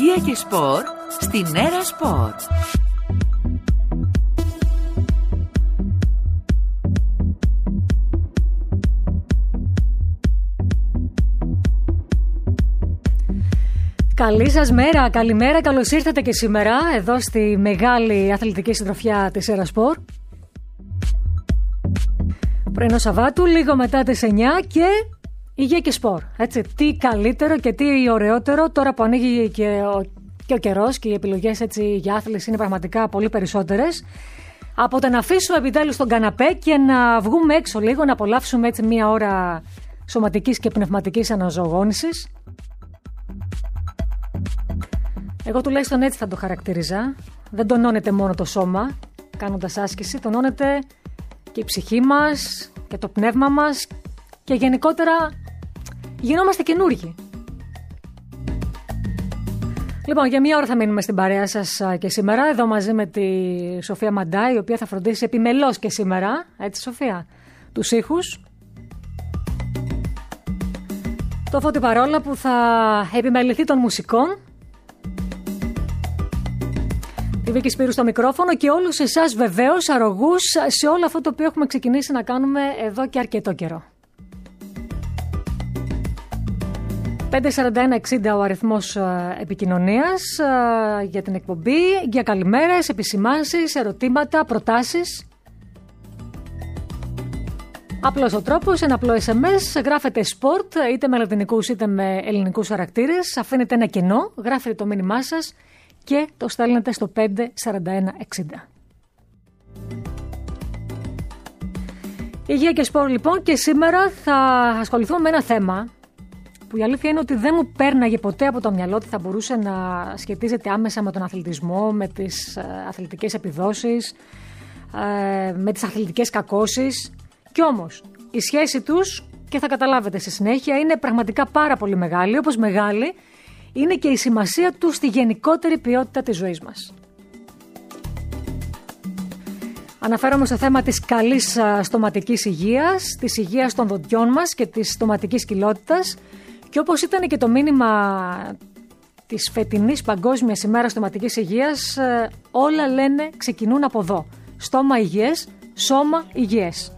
Υγεία και σπορ στην Έρα Σπορ. Καλή σας μέρα, καλημέρα, καλώς ήρθατε και σήμερα εδώ στη μεγάλη αθλητική συντροφιά της Έρα Σπορ. Πρωινό Σαββάτου, λίγο μετά τις 9 και υγεία και σπορ. Έτσι, τι καλύτερο και τι ωραιότερο τώρα που ανοίγει και ο καιρός και οι επιλογές έτσι, για άθληση είναι πραγματικά πολύ περισσότερες. Από το να αφήσουμε επιτέλους τον καναπέ και να βγούμε έξω λίγο, να απολαύσουμε έτσι μία ώρα σωματικής και πνευματικής αναζωογόνησης. Εγώ τουλάχιστον έτσι θα το χαρακτηρίζα. Δεν τονώνεται μόνο το σώμα κάνοντας άσκηση, τονώνεται και η ψυχή μας και το πνεύμα μας και γενικότερα γινόμαστε καινούργοι. Λοιπόν, για μία ώρα θα μείνουμε στην παρέα σας και σήμερα, εδώ μαζί με τη Σοφία Μαντά, η οποία θα φροντίσει επιμελώς και σήμερα, έτσι Σοφία, τους ήχους. Το Φώτη Παρόλα που θα επιμεληθεί των μουσικών. Τη Βίκη Σπύρου στο μικρόφωνο και όλους εσάς βεβαίως αρρωγούς σε όλο αυτό το οποίο έχουμε ξεκινήσει να κάνουμε εδώ και αρκετό καιρό. 541-60 ο αριθμός επικοινωνίας για την εκπομπή, για καλημέρες, επισημάνσεις, ερωτήματα, προτάσεις. Απλός ο τρόπος, ένα απλό SMS, γράφετε sport είτε με λατινικούς είτε με ελληνικούς χαρακτήρες, αφήνετε ένα κενό, γράφετε το μήνυμά σας και το στέλνετε στο 541-60. Υγεία και σπορ λοιπόν, και σήμερα θα ασχοληθούμε με ένα θέμα που η αλήθεια είναι ότι δεν μου πέρναγε ποτέ από το μυαλό ότι θα μπορούσε να σχετίζεται άμεσα με τον αθλητισμό, με τις αθλητικές επιδόσεις, με τις αθλητικές κακώσεις. Κι όμως η σχέση τους, και θα καταλάβετε στη συνέχεια, είναι πραγματικά πάρα πολύ μεγάλη, όπως μεγάλη είναι και η σημασία του στη γενικότερη ποιότητα της ζωής μας. Αναφέρομαι στο θέμα της καλής στοματικής υγείας, της υγείας των δοντιών μας και της στοματικής κοιλότητας, και όπως ήταν και το μήνυμα της φετινής Παγκόσμιας ημέρας στοματικής υγείας, όλα λένε ξεκινούν από εδώ. Στόμα υγιές, σώμα υγιές.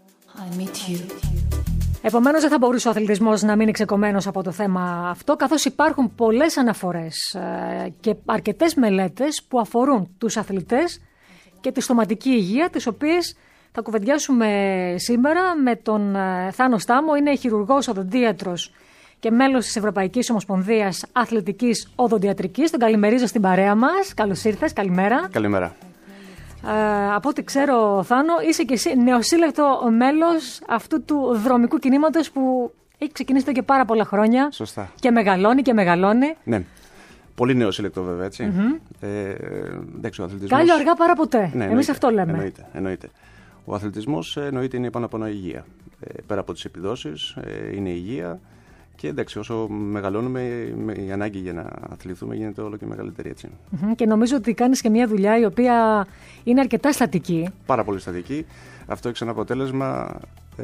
Επομένως δεν θα μπορούσε ο αθλητισμός να μείνει ξεκομμένος από το θέμα αυτό, καθώς υπάρχουν πολλές αναφορές και αρκετές μελέτες που αφορούν τους αθλητές και τη στοματική υγεία, τις οποίες θα κουβεντιάσουμε σήμερα με τον Θάνο Στάμο. Είναι χειρουργός οδοντίατρος και μέλος της Ευρωπαϊκής Ομοσπονδίας Αθλητικής Οδοντιατρικής. Τον καλημερίζω στην παρέα μας. Καλώς ήρθες, καλημέρα. Καλημέρα. Από ό,τι ξέρω, Θάνο, είσαι και εσύ νεοσύλλεκτο μέλος αυτού του δρομικού κινήματος που έχει ξεκινήσει εδώ και πάρα πολλά χρόνια. Σωστά. Και μεγαλώνει και μεγαλώνει. Ναι. Πολύ νεοσύλλεκτο βέβαια, έτσι. Εντάξει, ο αθλητισμός... Κάλλιο αργά παρά ποτέ. Ναι, εμείς αυτό λέμε. Εννοείται. Ο αθλητισμός εννοείται είναι πάνω από υγεία. Πέρα από τις επιδόσεις, είναι υγεία. Και εντάξει, όσο μεγαλώνουμε, η ανάγκη για να αθληθούμε γίνεται όλο και μεγαλύτερη, έτσι. Και νομίζω ότι κάνεις και μια δουλειά η οποία είναι αρκετά στατική. Πάρα πολύ στατική. Αυτό έχει σαν αποτέλεσμα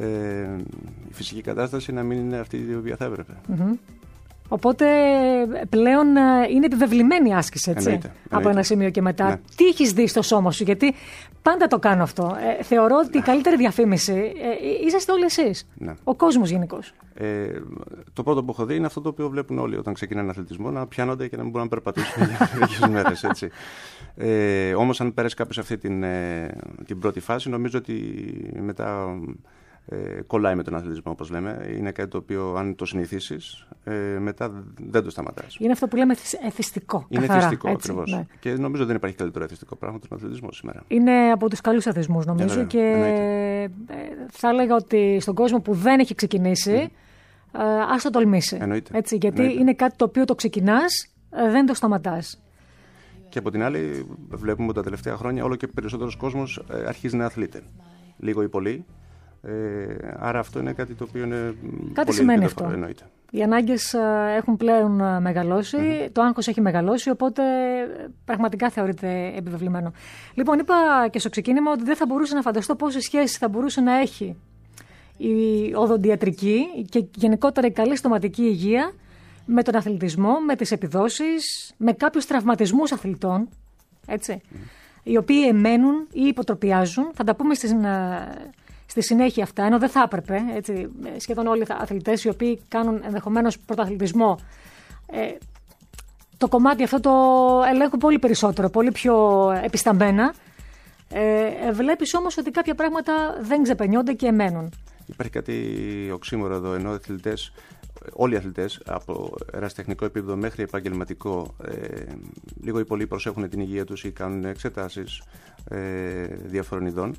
η φυσική κατάσταση να μην είναι αυτή η οποία θα έπρεπε. Οπότε πλέον είναι επιβεβλημένη η άσκηση, έτσι, εννοείται. Από ένα σημείο και μετά. Ναι. Τι έχεις δει στο σώμα σου, γιατί πάντα το κάνω αυτό. Θεωρώ ότι η καλύτερη διαφήμιση είσαστε όλοι εσείς. Ναι. Ο κόσμος γενικώς. Το πρώτο που έχω δει είναι αυτό το οποίο βλέπουν όλοι όταν ξεκινάνε αθλητισμό, να πιάνονται και να μην μπορούν να περπατήσουν για λίγες μέρες, έτσι. Όμως αν πέρασε κάποιος αυτή την πρώτη φάση, νομίζω ότι μετά κολλάει με τον αθλητισμό, όπως λέμε. Είναι κάτι το οποίο αν το συνηθίσεις, μετά δεν το σταματάς. Είναι αυτό που λέμε εθιστικό. Είναι καθαρά, εθιστικό, έτσι, ακριβώς. Ναι. Και νομίζω δεν υπάρχει καλύτερο εθιστικό πράγμα από τον αθλητισμό σήμερα. Είναι από τους καλούς αθλητισμούς, νομίζω. Θα έλεγα ότι στον κόσμο που δεν έχει ξεκινήσει, ας το τολμήσει. Έτσι, γιατί είναι κάτι το οποίο το ξεκινάς, δεν το σταματάς. Και από την άλλη, βλέπουμε ότι τα τελευταία χρόνια όλο και περισσότερος κόσμος αρχίζει να αθλείται. Λίγο ή πολύ. Άρα αυτό είναι κάτι το οποίο είναι κάτι πολύ σημαίνει αυτό. Εννοείται. Οι ανάγκες έχουν πλέον μεγαλώσει, το άγχος έχει μεγαλώσει, οπότε πραγματικά θεωρείται επιβεβλημένο. Λοιπόν, είπα και στο ξεκίνημα ότι δεν θα μπορούσα να φανταστώ πόσες σχέσεις θα μπορούσε να έχει η οδοντιατρική και γενικότερα η καλή στοματική υγεία με τον αθλητισμό, με τις επιδόσεις, με κάποιους τραυματισμούς αθλητών, έτσι, οι οποίοι εμένουν ή υποτροπιάζουν. Θα τα πούμε στη συνέχεια αυτά, ενώ δεν θα έπρεπε. Έτσι, σχεδόν όλοι οι αθλητές οι οποίοι κάνουν ενδεχομένως πρωταθλητισμό, το κομμάτι αυτό το ελέγχουν πολύ περισσότερο, πολύ πιο επισταμμένα. Βλέπεις όμως ότι κάποια πράγματα δεν ξεπαινιόνται και εμένουν. Υπάρχει κάτι οξύμορο εδώ, ενώ όλοι οι αθλητές από ερασιτεχνικό επίπεδο μέχρι επαγγελματικό λίγο ή πολύ προσέχουν την υγεία τους ή κάνουν εξετάσεις διαφορών ειδών.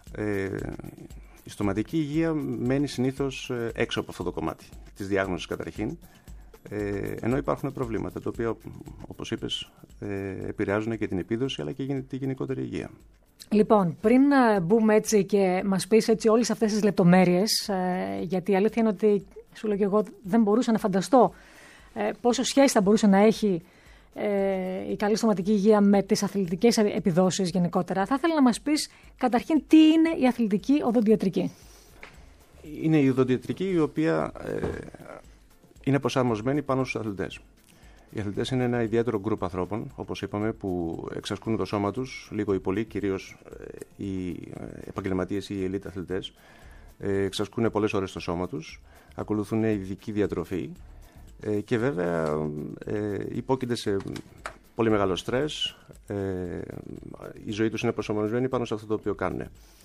Η στοματική υγεία μένει συνήθως έξω από αυτό το κομμάτι της διάγνωσης καταρχήν, ενώ υπάρχουν προβλήματα τα οποία, όπως είπες, επηρεάζουν και την επίδοση αλλά και τη γενικότερη υγεία. Λοιπόν, πριν μπούμε έτσι και μας πεις έτσι όλες αυτές τις λεπτομέρειες, γιατί η αλήθεια είναι ότι σου λέω και εγώ δεν μπορούσα να φανταστώ πόσο σχέση θα μπορούσε να έχει η καλή στοματική υγεία με τις αθλητικές επιδόσεις γενικότερα. Θα ήθελα να μας πεις καταρχήν τι είναι η αθλητική οδοντιατρική. Είναι η οδοντιατρική η οποία είναι προσαρμοσμένη πάνω στους αθλητές. Οι αθλητές είναι ένα ιδιαίτερο γκρουπ ανθρώπων, όπως είπαμε, που εξασκούν το σώμα τους, λίγο ή πολύ, κυρίως οι επαγγελματίες ή οι ελίτ αθλητές. Εξασκούν πολλές ώρες το σώμα τους, ακολουθούν ειδική διατροφή και βέβαια υπόκεινται σε πολύ μεγάλο στρες. Η ζωή τους είναι προσαρμοσμένη πάνω σε αυτό το οποίο κάνουν.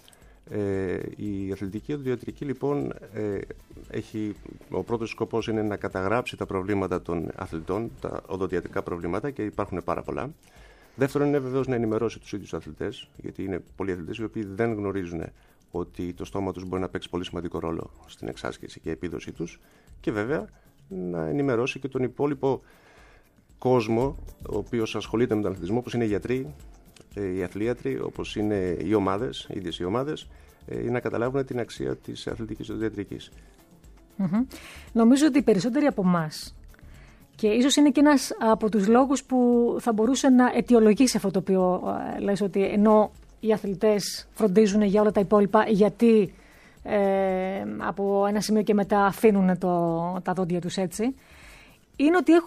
Η αθλητική οδοντιατρική λοιπόν ο πρώτος σκοπός είναι να καταγράψει τα προβλήματα των αθλητών, τα οδοντιατρικά προβλήματα, και υπάρχουν πάρα πολλά. Δεύτερον είναι βεβαίως να ενημερώσει τους ίδιους αθλητές, γιατί είναι πολλοί αθλητές οι οποίοι δεν γνωρίζουν ότι το στόμα τους μπορεί να παίξει πολύ σημαντικό ρόλο στην εξάσκηση και επίδοση τους, και βέβαια να ενημερώσει και τον υπόλοιπο κόσμο ο οποίος ασχολείται με τον αθλητισμό, όπως είναι οι γιατροί, οι αθλίατροι, όπως είναι οι ομάδες, οι ίδιες οι ομάδες, για να καταλάβουν την αξία της αθλητικής οδοντιατρικής. Νομίζω ότι οι περισσότεροι από εμάς, και ίσως είναι και ένας από τους λόγους που θα μπορούσε να αιτιολογήσει αυτό το οποίο λες, ότι ενώ οι αθλητές φροντίζουν για όλα τα υπόλοιπα, γιατί από ένα σημείο και μετά αφήνουν τα δόντια τους έτσι, είναι ότι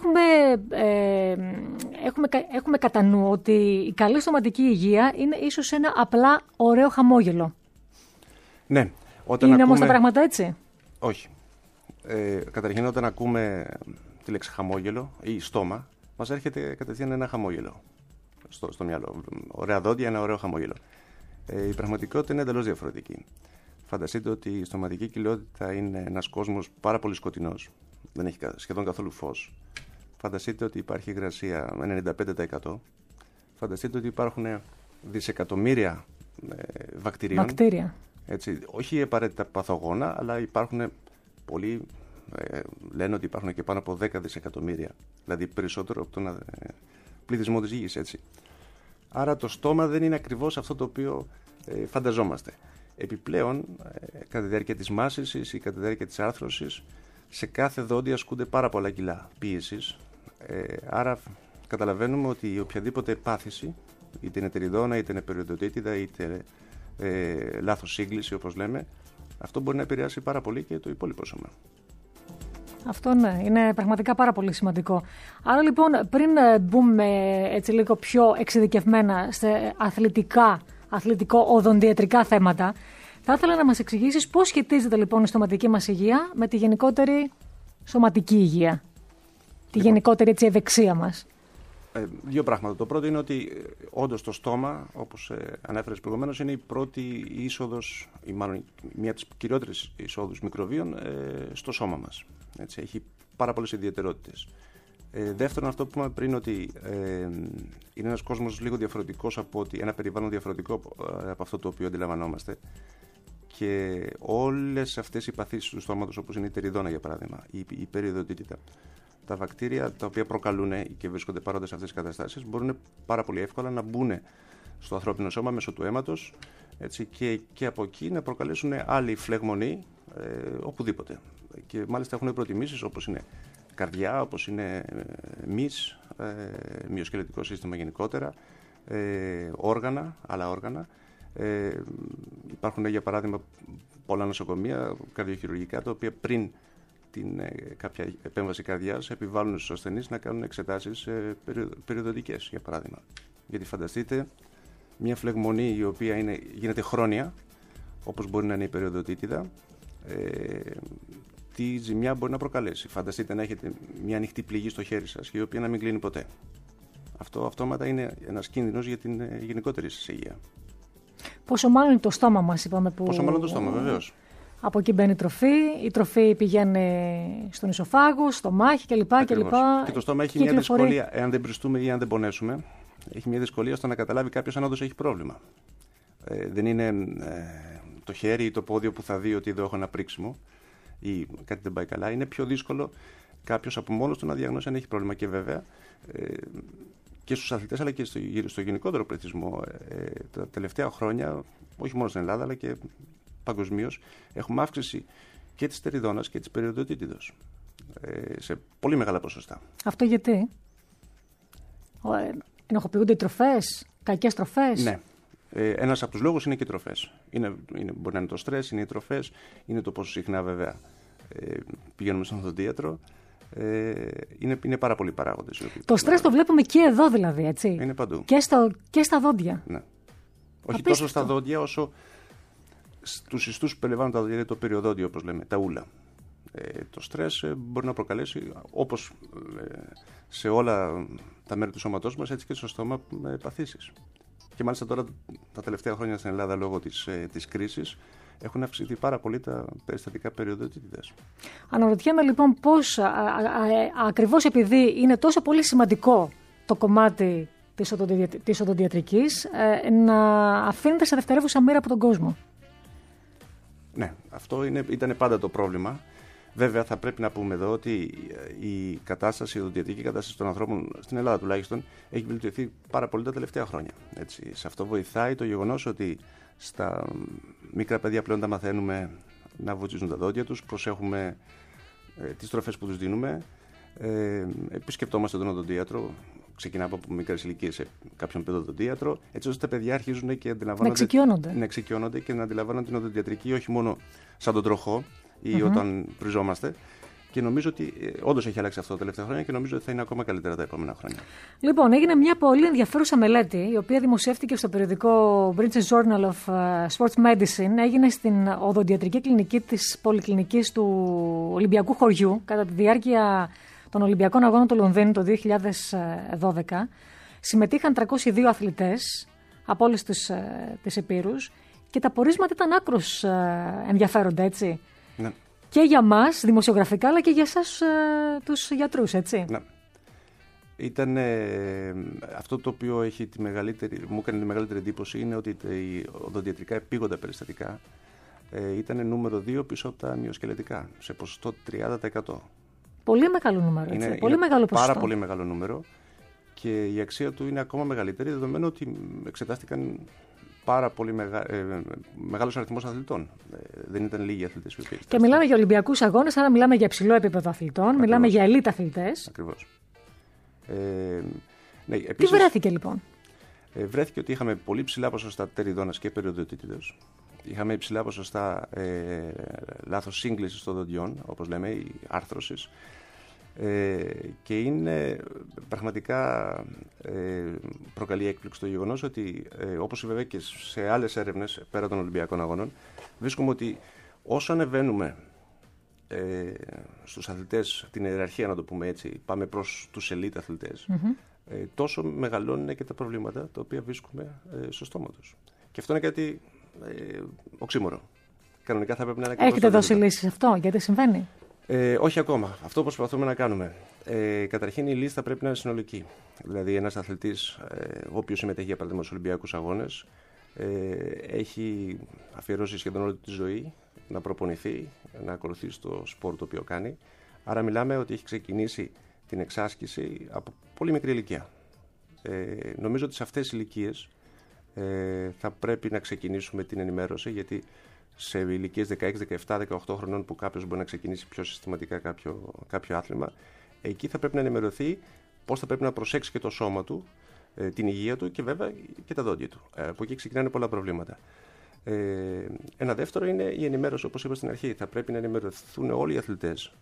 έχουμε κατά νου ότι η καλή στοματική υγεία είναι ίσως ένα απλά ωραίο χαμόγελο. Ναι. Είναι όμως τα πράγματα έτσι? Όχι. Καταρχήν όταν ακούμε τη λέξη χαμόγελο ή στόμα, μας έρχεται κατευθείαν ένα χαμόγελο στο μυαλό. Ωραία δόντια, ένα ωραίο χαμόγελο. Η πραγματικότητα είναι εντελώς διαφορετική. Φανταστείτε ότι η στοματική κοιλιότητα είναι ένας κόσμος πάρα πολύ σκοτεινός. Δεν έχει σχεδόν καθόλου φως. Φανταστείτε ότι υπάρχει υγρασία 95%. Φανταστείτε ότι υπάρχουν δισεκατομμύρια βακτηρίων. Βακτήρια. Έτσι, όχι απαραίτητα παθογόνα, αλλά υπάρχουν πολλοί, λένε ότι υπάρχουν και πάνω από 10 δισεκατομμύρια. Δηλαδή περισσότερο από τον πληθυσμό της γης, έτσι. Άρα το στόμα δεν είναι ακριβώς αυτό το οποίο φανταζόμαστε. Επιπλέον, κατά τη διάρκεια της μάσησης ή κατά τη διάρκεια της άρθρωσης, σε κάθε δόντι ασκούνται πάρα πολλά κιλά πίεσης. Άρα καταλαβαίνουμε ότι οποιαδήποτε πάθηση, είτε είναι τεριδόνα, είτε είναι περιοδοτήτιδα, είτε λάθος σύγκληση όπως λέμε, αυτό μπορεί να επηρεάσει πάρα πολύ και το υπόλοιπο σώμα. Αυτό ναι, είναι πραγματικά πάρα πολύ σημαντικό. Άρα λοιπόν, πριν μπούμε έτσι λίγο πιο εξειδικευμένα σε αθλητικό-οδοντιατρικά θέματα, θα ήθελα να μας εξηγήσεις πώς σχετίζεται λοιπόν η στοματική μας υγεία με τη γενικότερη σωματική υγεία, τη γενικότερη έτσι, ευεξία μας. Δύο πράγματα. Το πρώτο είναι ότι όντως το στόμα, όπως ανέφερες προηγουμένως, είναι η πρώτη είσοδος, ή μάλλον μία από τις κυριότερες εισόδους μικροβίων στο σώμα μας. Έτσι, έχει πάρα πολλές ιδιαιτερότητες. Δεύτερον, αυτό που είπαμε πριν, ότι είναι ένας κόσμος λίγο διαφορετικός ένα περιβάλλον διαφορετικό από αυτό το οποίο αντιλαμβανόμαστε, και όλες αυτές οι παθήσεις του στόματος, όπως είναι η τεριδόνα για παράδειγμα, η περιοδοτήτητα, τα βακτήρια τα οποία προκαλούν και βρίσκονται παρόντες σε αυτές τις καταστάσεις, μπορούν πάρα πολύ εύκολα να μπουν στο ανθρώπινο σώμα μέσω του αίματος, έτσι, και από εκεί να προκαλέσουν άλλη φλεγμονή οπουδήποτε. Και μάλιστα έχουν προτιμήσεις όπως είναι καρδιά, όπως είναι μυοσκελετικό σύστημα γενικότερα, άλλα όργανα. Υπάρχουν για παράδειγμα πολλά νοσοκομεία καρδιοχειρουργικά, τα οποία πριν κάποια επέμβαση καρδιάς, επιβάλλουν στους ασθενείς να κάνουν εξετάσεις περιοδοντικές, για παράδειγμα. Γιατί φανταστείτε μια φλεγμονή η οποία γίνεται χρόνια, όπως μπορεί να είναι η περιοδοτίτιδα, τι ζημιά μπορεί να προκαλέσει. Φανταστείτε να έχετε μια ανοιχτή πληγή στο χέρι σας, η οποία να μην κλείνει ποτέ. Αυτό αυτόματα είναι ένας κίνδυνος για την γενικότερη σας υγεία. Πόσο μάλλον το στόμα μας, είπαμε. Πόσο μάλλον το στόμα, βεβαίως. Από εκεί μπαίνει η τροφή πηγαίνει στον ισοφάγο, στο μάχη κλπ. Και το στόμα έχει μια δυσκολία, εάν δεν πριστούμε ή αν δεν πονέσουμε, έχει μια δυσκολία στο να καταλάβει κάποιος αν όντως έχει πρόβλημα. Δεν είναι το χέρι ή το πόδι που θα δει ότι εδώ έχω ένα πρίξιμο ή κάτι δεν πάει καλά. Είναι πιο δύσκολο κάποιος από μόνος του να διαγνώσει αν έχει πρόβλημα. Και βέβαια και στους αθλητές αλλά και στο γενικότερο πληθυσμό τα τελευταία χρόνια, όχι μόνο στην Ελλάδα αλλά και παγκοσμίως, έχουμε αύξηση και της τεριδόνας και της περιοδοτίτιδος σε πολύ μεγάλα ποσοστά. Αυτό γιατί? Ενοχοποιούνται οι τροφές, κακές τροφές? Ναι. Ένας από τους λόγους είναι και οι τροφές. Μπορεί να είναι το στρες, είναι οι τροφές, είναι το πόσο συχνά βέβαια πηγαίνουμε στον οδοντίατρο. Είναι πάρα πολλοί παράγοντες. Το στρες το βλέπουμε και εδώ δηλαδή, έτσι. Είναι παντού. Και στα δόντια. Ναι. Όχι τόσο στα δόντια όσο στους ιστούς που περιλαμβάνουν τα δόντια, δηλαδή το περιοδόντιο όπως λέμε, τα ούλα. Το στρες μπορεί να προκαλέσει, όπως σε όλα τα μέρη του σώματός μας, έτσι και στο στόμα, παθήσεις. Και μάλιστα τώρα τα τελευταία χρόνια στην Ελλάδα λόγω της κρίσης έχουν αυξηθεί πάρα πολύ τα περιστατικά περιοδοτίτιδας. Αναρωτιέμαι λοιπόν πώς ακριβώς επειδή είναι τόσο πολύ σημαντικό το κομμάτι της οδοντιατρικής να αφήνεται σε δευτερεύουσα μοίρα από τον κόσμο. Ναι, αυτό ήταν πάντα το πρόβλημα. Βέβαια θα πρέπει να πούμε εδώ ότι η οδοντιατρική κατάσταση των ανθρώπων στην Ελλάδα τουλάχιστον έχει βελτιωθεί πάρα πολύ τα τελευταία χρόνια. Έτσι. Σε αυτό βοηθάει το γεγονός ότι στα μικρά παιδιά πλέον τα μαθαίνουμε να βουτίζουν τα δόντια τους, προσέχουμε τις τροφές που τους δίνουμε, επισκεπτόμαστε τον οδοντίατρο, ξεκινάμε από μικρές ηλικίες σε κάποιον παιδοδοντίατρο, έτσι ώστε τα παιδιά αρχίζουν και αντιλαμβάνονται. Να εξοικειώνονται και να αντιλαμβάνονται την οδοντιατρική όχι μόνο σαν τον τροχό ή όταν πριζόμαστε. Και νομίζω ότι όντως έχει αλλάξει αυτό τα τελευταία χρόνια και νομίζω ότι θα είναι ακόμα καλύτερα τα επόμενα χρόνια. Λοιπόν, έγινε μια πολύ ενδιαφέρουσα μελέτη, η οποία δημοσιεύτηκε στο περιοδικό British Journal of Sports Medicine. Έγινε στην οδοντιατρική κλινική της Πολυκλινικής του Ολυμπιακού Χωριού κατά τη διάρκεια των Ολυμπιακών Αγώνων του Λονδίνου το 2012. Συμμετείχαν 302 αθλητές από όλες τις επήρους και τα πορίσματα ήταν άκρως ενδιαφέροντα, έτσι. Ναι. Και για μας δημοσιογραφικά, αλλά και για εσάς τους γιατρούς, έτσι. Ναι. Ήταν αυτό το οποίο μου έκανε τη μεγαλύτερη εντύπωση είναι ότι οι οδοντιατρικά επίγοντα περιστατικά ήταν νούμερο 2 πίσω από τα μυοσκελετικά, σε ποσοστό 30%. Πολύ μεγάλο νούμερο, έτσι. Πολύ μεγάλο ποσοστό. Πάρα πολύ μεγάλο νούμερο και η αξία του είναι ακόμα μεγαλύτερη, δεδομένου ότι εξετάστηκαν πάρα πολύ μεγάλος αριθμός αθλητών. Δεν ήταν λίγοι αθλητές. Και μιλάμε για Ολυμπιακούς Αγώνες, άρα μιλάμε για υψηλό επίπεδο αθλητών, ακριβώς. Μιλάμε για ελίτ αθλητές. Ακριβώς. Ναι, επίσης, τι βρέθηκε λοιπόν? Βρέθηκε ότι είχαμε πολύ ψηλά ποσοστά τεριδόνας και περιοδοτίτιδος. Είχαμε υψηλά ποσοστά λάθος σύγκλησης των δοντιών, όπως λέμε, η άρθρωσης. Και είναι πραγματικά προκαλεί έκπληξη το γεγονός ότι όπως βέβαια και σε άλλες έρευνες πέρα των Ολυμπιακών Αγώνων βρίσκουμε ότι όσο ανεβαίνουμε στους αθλητές, την ιεραρχία να το πούμε έτσι, πάμε προς τους ελίτ αθλητές, τόσο μεγαλώνουν και τα προβλήματα τα οποία βρίσκουμε στο στόμα τους. Και αυτό είναι κάτι οξύμορο. Κανονικά θα πρέπει να είναι και έχετε δώσει λύση σε αυτό, γιατί συμβαίνει? Όχι ακόμα. Αυτό προσπαθούμε να κάνουμε. Καταρχήν η λίστα πρέπει να είναι συνολική. Δηλαδή ένας αθλητής ο οποίος συμμετέχει για παράδειγμα στους Ολυμπιακούς Αγώνες έχει αφιερώσει σχεδόν όλη τη ζωή να προπονηθεί, να ακολουθήσει το σπορ το οποίο κάνει. Άρα μιλάμε ότι έχει ξεκινήσει την εξάσκηση από πολύ μικρή ηλικία. Νομίζω ότι σε αυτές τις ηλικίες θα πρέπει να ξεκινήσουμε την ενημέρωση, γιατί σε ηλικίες 16, 17, 18 χρονών που κάποιος μπορεί να ξεκινήσει πιο συστηματικά κάποιο άθλημα, εκεί θα πρέπει να ενημερωθεί πώς θα πρέπει να προσέξει και το σώμα του, την υγεία του και βέβαια και τα δόντια του. Από εκεί ξεκινάνε πολλά προβλήματα. Ένα δεύτερο είναι η ενημέρωση, όπως είπα στην αρχή. Θα πρέπει να ενημερωθούν όλοι οι αθλητές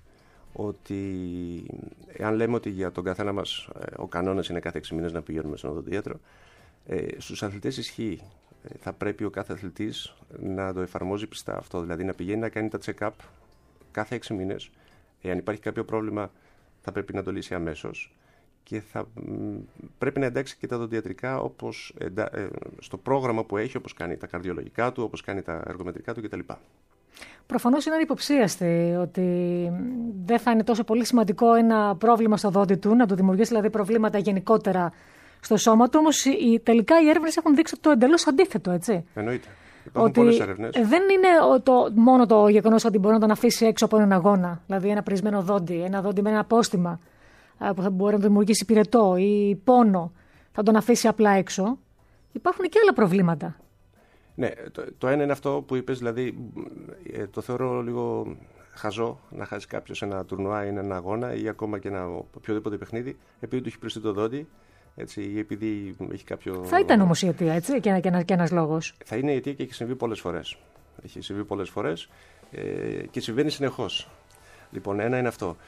ότι εάν λέμε ότι για τον καθένα μας ο κανόνας είναι κάθε 6 μήνες να πηγαίνουμε στον οδοντίατρο, στους αθλητές ισχύει. Θα πρέπει ο κάθε αθλητής να το εφαρμόζει πιστά αυτό, δηλαδή να πηγαίνει να κάνει τα check-up κάθε 6 μήνες. Εάν υπάρχει κάποιο πρόβλημα θα πρέπει να το λύσει αμέσως και θα πρέπει να εντάξει και τα οδοντιατρικά όπως, στο πρόγραμμα που έχει, όπως κάνει τα καρδιολογικά του, όπως κάνει τα εργομετρικά του κτλ. Προφανώς είναι ανυποψίαστη ότι δεν θα είναι τόσο πολύ σημαντικό ένα πρόβλημα στο δόντι του, να του δημιουργήσει δηλαδή προβλήματα γενικότερα στο σώμα του, όμως τελικά οι έρευνες έχουν δείξει το εντελώς αντίθετο, έτσι. Εννοείται. Υπάρχουν πολλές έρευνες. Δεν είναι μόνο το γεγονός ότι μπορεί να τον αφήσει έξω από έναν αγώνα, δηλαδή ένα πρισμένο δόντι, ένα δόντι με ένα απόστημα που θα μπορεί να τον δημιουργήσει πυρετό ή πόνο, θα τον αφήσει απλά έξω. Υπάρχουν και άλλα προβλήματα. Ναι, το ένα είναι αυτό που είπες, δηλαδή το θεωρώ λίγο χαζό να χάσει κάποιος ένα τουρνουά ή έναν αγώνα ή ακόμα και ένα οποιοδήποτε παιχνίδι επειδή του έχει πριστεί το δόντι, έτσι, ή επειδή έχει κάποιο... Θα ήταν όμως η αιτία, έτσι, και ένας λόγος. Θα είναι η αιτία και έχει συμβεί πολλές φορές. Έχει συμβεί πολλές φορές και συμβαίνει συνεχώς. Λοιπόν, ένα είναι αυτό.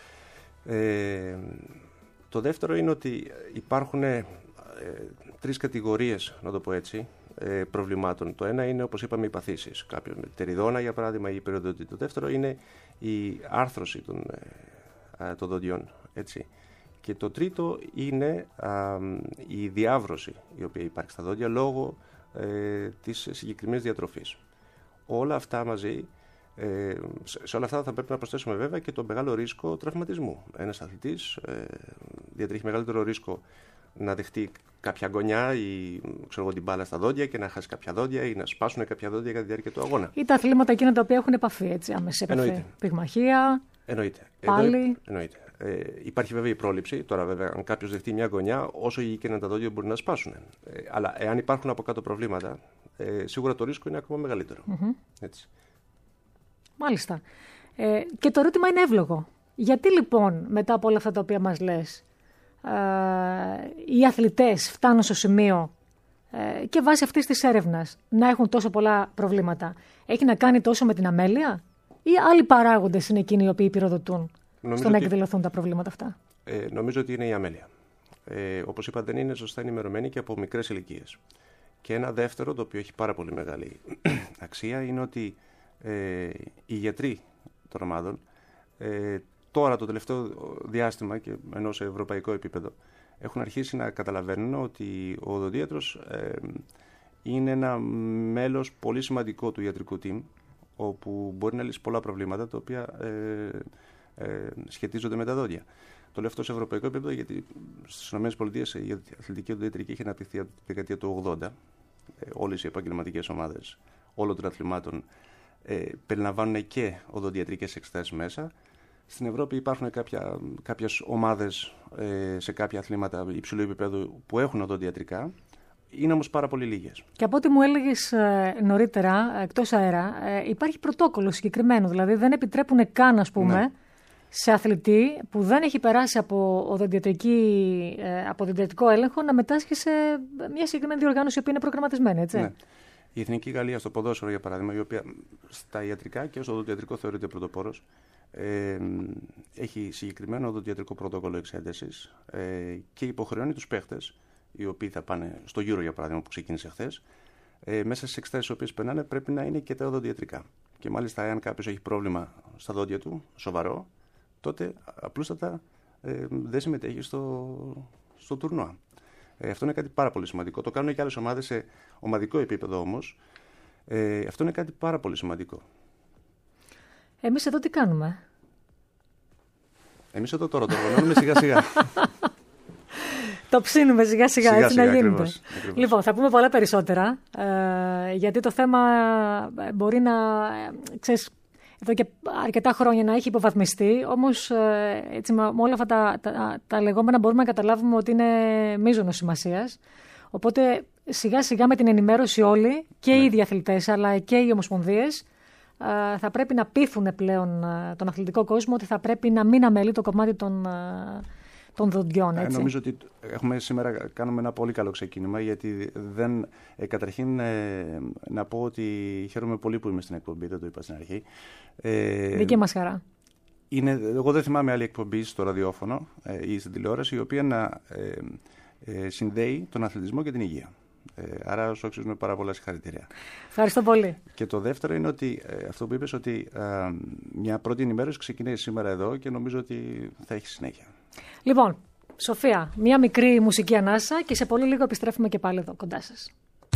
Το δεύτερο είναι ότι υπάρχουν 3 κατηγορίες, να το πω έτσι, προβλημάτων. Το ένα είναι, όπως είπαμε, οι παθήσεις. Κάποιος με τεριδόνα, για παράδειγμα, ή υπεριοντότητα. Το δεύτερο είναι η άρθρωση των δοντιών. Έτσι. Και το τρίτο είναι η διάβρωση η οποία υπάρχει στα δόντια λόγω της συγκεκριμένης διατροφής. Όλα αυτά μαζί, σε όλα αυτά θα πρέπει να προσθέσουμε βέβαια και το μεγάλο ρίσκο τραυματισμού. Ένας αθλητής διατρέχει μεγαλύτερο ρίσκο να δεχτεί κάποια γωνιά ή την μπάλα στα δόντια και να χάσει κάποια δόντια ή να σπάσουν κάποια δόντια κατά τη διάρκεια του αγώνα. Ή τα αθλήματα εκείνα τα οποία έχουν επαφή, έτσι, άμεση επαφή. Πυγμαχία. Εννοείται. Πάλι. Εννοείται. Υπάρχει βέβαια η πρόληψη. Τώρα, βέβαια, αν κάποιος δεχτεί μια γωνιά, όσο υγιή και είναι τα δόντια μπορεί να σπάσουν. Αλλά εάν υπάρχουν από κάτω προβλήματα, σίγουρα το ρίσκο είναι ακόμα μεγαλύτερο. Έτσι. Μάλιστα. Και το ερώτημα είναι εύλογο. Γιατί λοιπόν, μετά από όλα αυτά τα οποία μας λες, οι αθλητές φτάνουν στο σημείο και βάσει αυτής της έρευνας να έχουν τόσο πολλά προβλήματα? Έχει να κάνει τόσο με την αμέλεια ή άλλοι παράγοντες είναι εκείνοι οι οποίοι πυροδοτούν στο να εκδηλωθούν τα προβλήματα αυτά? Νομίζω ότι είναι η αμέλεια. Όπως είπα, δεν είναι σωστά ενημερωμένοι και από μικρές ηλικίες. Και ένα δεύτερο, το οποίο έχει πάρα πολύ μεγάλη αξία, είναι ότι οι γιατροί των ομάδων τώρα το τελευταίο διάστημα και ενώ σε ευρωπαϊκό επίπεδο έχουν αρχίσει να καταλαβαίνουν ότι ο οδοντίατρος είναι ένα μέλος πολύ σημαντικό του ιατρικού team, όπου μπορεί να λύσει πολλά προβλήματα τα οποία σχετίζονται με τα δόντια. Το λέω αυτό σε ευρωπαϊκό επίπεδο γιατί στις ΗΠΑ η αθλητική οδοντιατρική είχε αναπτυχθεί από τη δεκαετία του 80. Όλες οι επαγγελματικές ομάδες όλων των αθλημάτων περιλαμβάνουν και οδοντιατρικές εξετάσεις μέσα. Στην Ευρώπη υπάρχουν κάποιες ομάδες σε κάποια αθλήματα υψηλού επίπεδου που έχουν οδοντιατρικά. Είναι όμως πάρα πολύ λίγες. Και από ό,τι μου έλεγες νωρίτερα, εκτός αέρα, υπάρχει πρωτόκολλο συγκεκριμένο. Δηλαδή δεν επιτρέπουν καν, ας πούμε, σε αθλητή που δεν έχει περάσει από οδοντιατρικό έλεγχο να μετάσχει σε μια συγκεκριμένη διοργάνωση που είναι προγραμματισμένη, έτσι. Ναι. Η Εθνική Γαλλία στο ποδόσφαιρο, για παράδειγμα, η οποία στα ιατρικά και στο οδοντιατρικό θεωρείται πρωτοπόρος, έχει συγκεκριμένο οδοντιατρικό πρωτόκολλο εξέντασης και υποχρεώνει τους παίχτες, οι οποίοι θα πάνε στο Euro, για παράδειγμα, που ξεκίνησε χθες, μέσα στις εξετάσεις τις οποίες περνάνε πρέπει να είναι και τα οδοντιατρικά. Και μάλιστα, αν κάποιος έχει πρόβλημα στα δόντια του, σοβαρό, τότε απλούστατα δεν συμμετέχει στο τουρνουά. Αυτό είναι κάτι πάρα πολύ σημαντικό. Το κάνουν και άλλες ομάδες σε ομαδικό επίπεδο όμως. Αυτό είναι κάτι πάρα πολύ σημαντικό. Εμείς εδώ τι κάνουμε? Εμείς εδώ τώρα το οργανώνουμε σιγά-σιγά. Το ψήνουμε σιγά-σιγά, έτσι να γίνεται. Ακριβώς. Λοιπόν, θα πούμε πολλά περισσότερα, γιατί το θέμα μπορεί να, ξέρεις, εδώ και αρκετά χρόνια να έχει υποβαθμιστεί, όμως έτσι, με όλα αυτά τα λεγόμενα μπορούμε να καταλάβουμε ότι είναι μείζωνος σημασίας. Οπότε σιγά-σιγά με την ενημέρωση όλοι, και οι ίδιοι αθλητές αλλά και οι ομοσπονδίες, θα πρέπει να πείθουν πλέον τον αθλητικό κόσμο ότι θα πρέπει να μην αμελεί το κομμάτι των δοντιών. Έτσι. Νομίζω ότι σήμερα κάνουμε ένα πολύ καλό ξεκίνημα, γιατί καταρχήν να πω ότι χαίρομαι πολύ που είμαι στην εκπομπή, δεν το είπα στην αρχή. Δική μας χαρά. Εγώ δεν θυμάμαι άλλη εκπομπή στο ραδιόφωνο ή στην τηλεόραση η οποία να συνδέει τον αθλητισμό και την υγεία. Άρα σου αξίζουμε πάρα πολλά συγχαρητήρια. Ευχαριστώ πολύ. Και το δεύτερο είναι ότι αυτό που είπες, ότι μια πρώτη ενημέρωση ξεκινάει σήμερα εδώ και νομίζω ότι θα έχει συνέχεια. Λοιπόν, Σοφία, μια μικρή μουσική ανάσα και σε πολύ λίγο επιστρέφουμε και πάλι εδώ κοντά σας.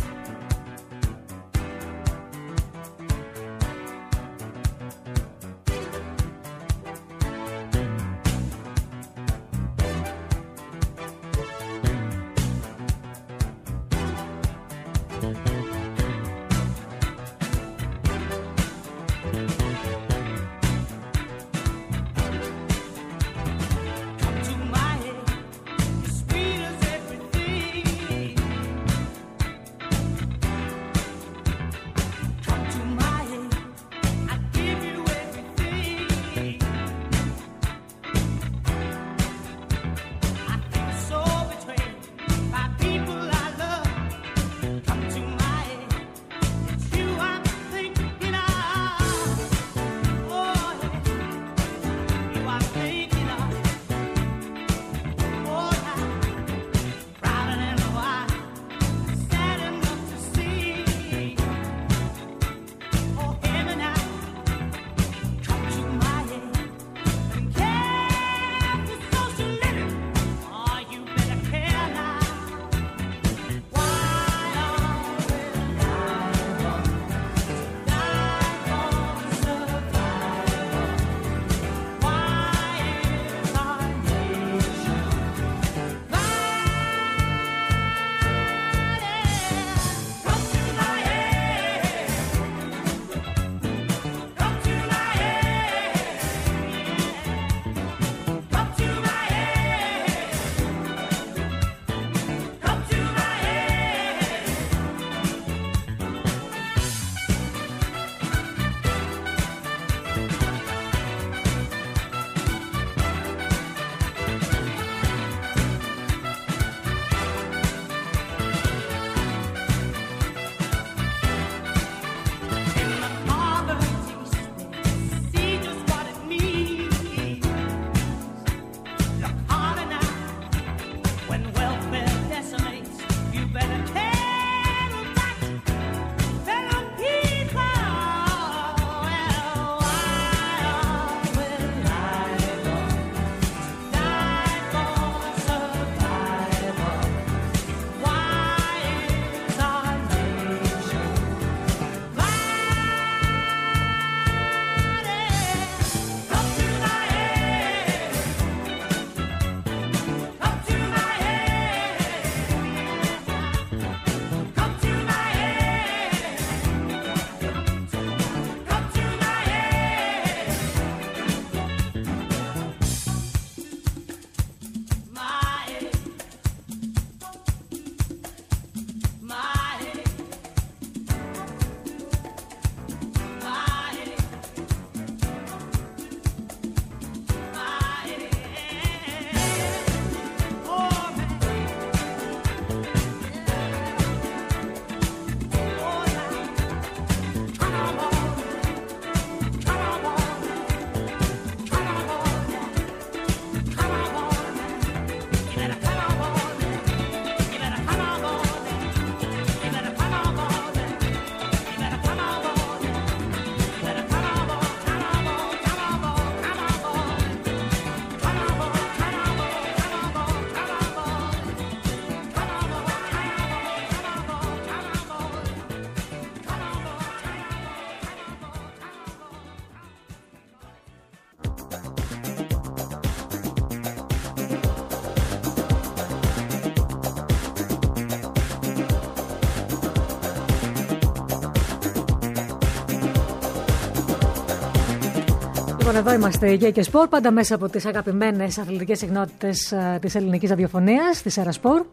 Λοιπόν, εδώ είμαστε Υγεία και Σπορ, πάντα μέσα από τις αγαπημένες αθλητικές συχνότητες της ελληνικής ραδιοφωνίας, της Έρα Σπορ.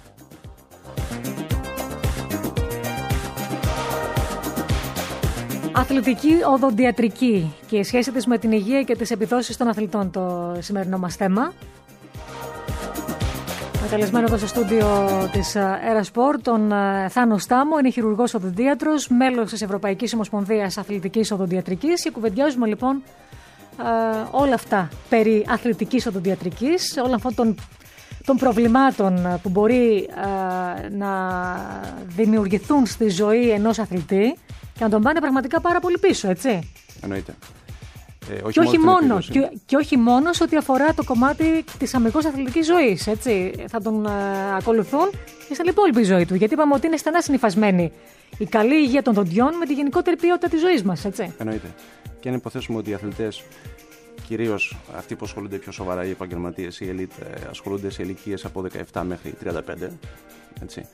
Αθλητική οδοντιατρική και η σχέση της με την υγεία και τις επιδόσεις των αθλητών, το σημερινό μας θέμα. Με καλεσμένο εδώ στο στούντιο της Έρα Σπορ τον Θάνο Στάμο, είναι χειρουργός οδοντίατρος, μέλος της Ευρωπαϊκής Ομοσπονδίας Αθλητικής Οδοντιατρικής και κουβεντιάζουμε λοιπόν όλα αυτά περί αθλητικής οδοντιατρικής, όλων αυτών των προβλημάτων που μπορεί να δημιουργηθούν στη ζωή ενός αθλητή και να τον πάνε πραγματικά πάρα πολύ πίσω, έτσι. Εννοείται. Και όχι μόνο σε ό,τι αφορά το κομμάτι της αμυγός αθλητικής ζωής, έτσι. Θα τον ακολουθούν και στην υπόλοιπη ζωή του, γιατί είπαμε ότι είναι στενά συνυφασμένη η καλή υγεία των δοντιών με τη γενικότερη ποιότητα της ζωής μας, έτσι. Εννοείται. Και αν υποθέσουμε ότι οι αθλητές, κυρίως αυτοί που ασχολούνται πιο σοβαρά, οι επαγγελματίες, οι ελίτ, ασχολούνται σε ηλικίες από 17 μέχρι 35, έτσι.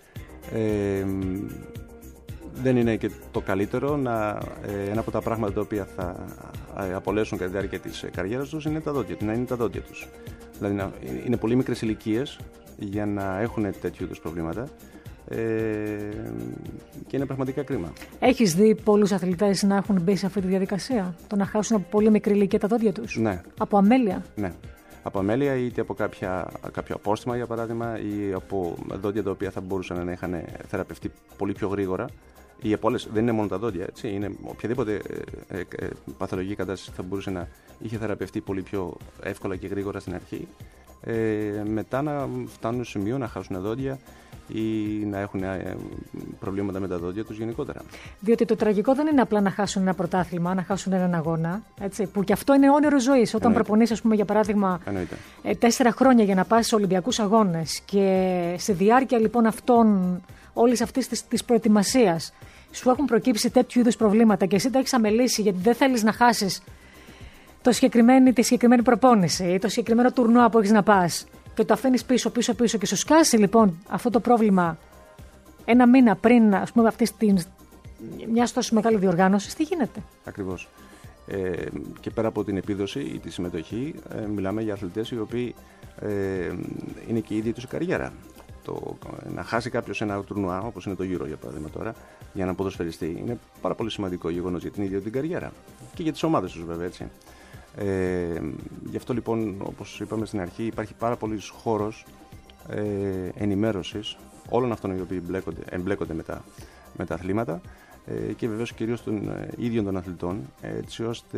Δεν είναι και το καλύτερο ένα από τα πράγματα τα οποία θα απολέσουν κατά τη διάρκεια της καριέρας τους είναι τα δόντια τους. Δηλαδή είναι πολύ μικρές ηλικίες για να έχουν τέτοιου είδους προβλήματα και είναι πραγματικά κρίμα. Έχεις δει πολλούς αθλητές να έχουν μπει σε αυτή τη διαδικασία, το να χάσουν από πολύ μικρή ηλικία τα δόντια τους? Ναι. Από αμέλεια? Ναι. Από αμέλεια, είτε από κάποιο απόστημα, για παράδειγμα, ή από δόντια τα οποία θα μπορούσαν να είχαν θεραπευτεί πολύ πιο γρήγορα. Οι απώλειες δεν είναι μόνο τα δόντια, έτσι, είναι οποιαδήποτε παθολογική κατάσταση θα μπορούσε να είχε θεραπευτεί πολύ πιο εύκολα και γρήγορα στην αρχή. Μετά να φτάνουν στο σημείο να χάσουν δόντια ή να έχουν προβλήματα με τα δόντια τους γενικότερα. Διότι το τραγικό δεν είναι απλά να χάσουν ένα πρωτάθλημα, να χάσουν έναν αγώνα, έτσι, που και αυτό είναι όνειρο ζωής. Όταν προπονείς, ας πούμε, για παράδειγμα, 4 χρόνια για να πας σε Ολυμπιακούς αγώνες και στη διάρκεια λοιπόν όλης αυτής της προετοιμασίας σου έχουν προκύψει τέτοιου είδους προβλήματα και εσύ τα έχεις αμελήσει γιατί δεν θέλεις να χάσεις τη συγκεκριμένη προπόνηση ή το συγκεκριμένο τουρνουά που έχεις να πας και το αφήνεις πίσω και σου σκάσει λοιπόν αυτό το πρόβλημα ένα μήνα πριν, ας πούμε, μια τόσο μεγάλη διοργάνωση, τι γίνεται? Ακριβώς. Και πέρα από την επίδοση ή τη συμμετοχή, μιλάμε για αθλητές οι οποίοι είναι και η ίδια τους η καριέρα. Να χάσει κάποιος ένα τουρνουά, όπως είναι το Euro για παράδειγμα τώρα, για να ποδοσφαιριστεί, είναι πάρα πολύ σημαντικό γεγονός για την ίδια την καριέρα και για τις ομάδες τους, βέβαια, έτσι. Γι' αυτό λοιπόν, όπως είπαμε στην αρχή, υπάρχει πάρα πολύς χώρος ενημέρωσης όλων αυτών οι οποίοι εμπλέκονται με τα αθλήματα και βεβαίως κυρίως των ίδιων των αθλητών, έτσι ώστε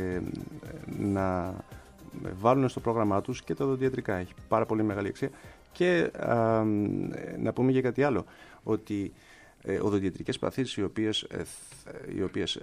να βάλουν στο πρόγραμμά τους και τα οδοντιατρικά. Έχει πάρα πολύ μεγάλη αξία. Και να πούμε για κάτι άλλο, ότι οδοντιατρικές παθήσεις οι οποίες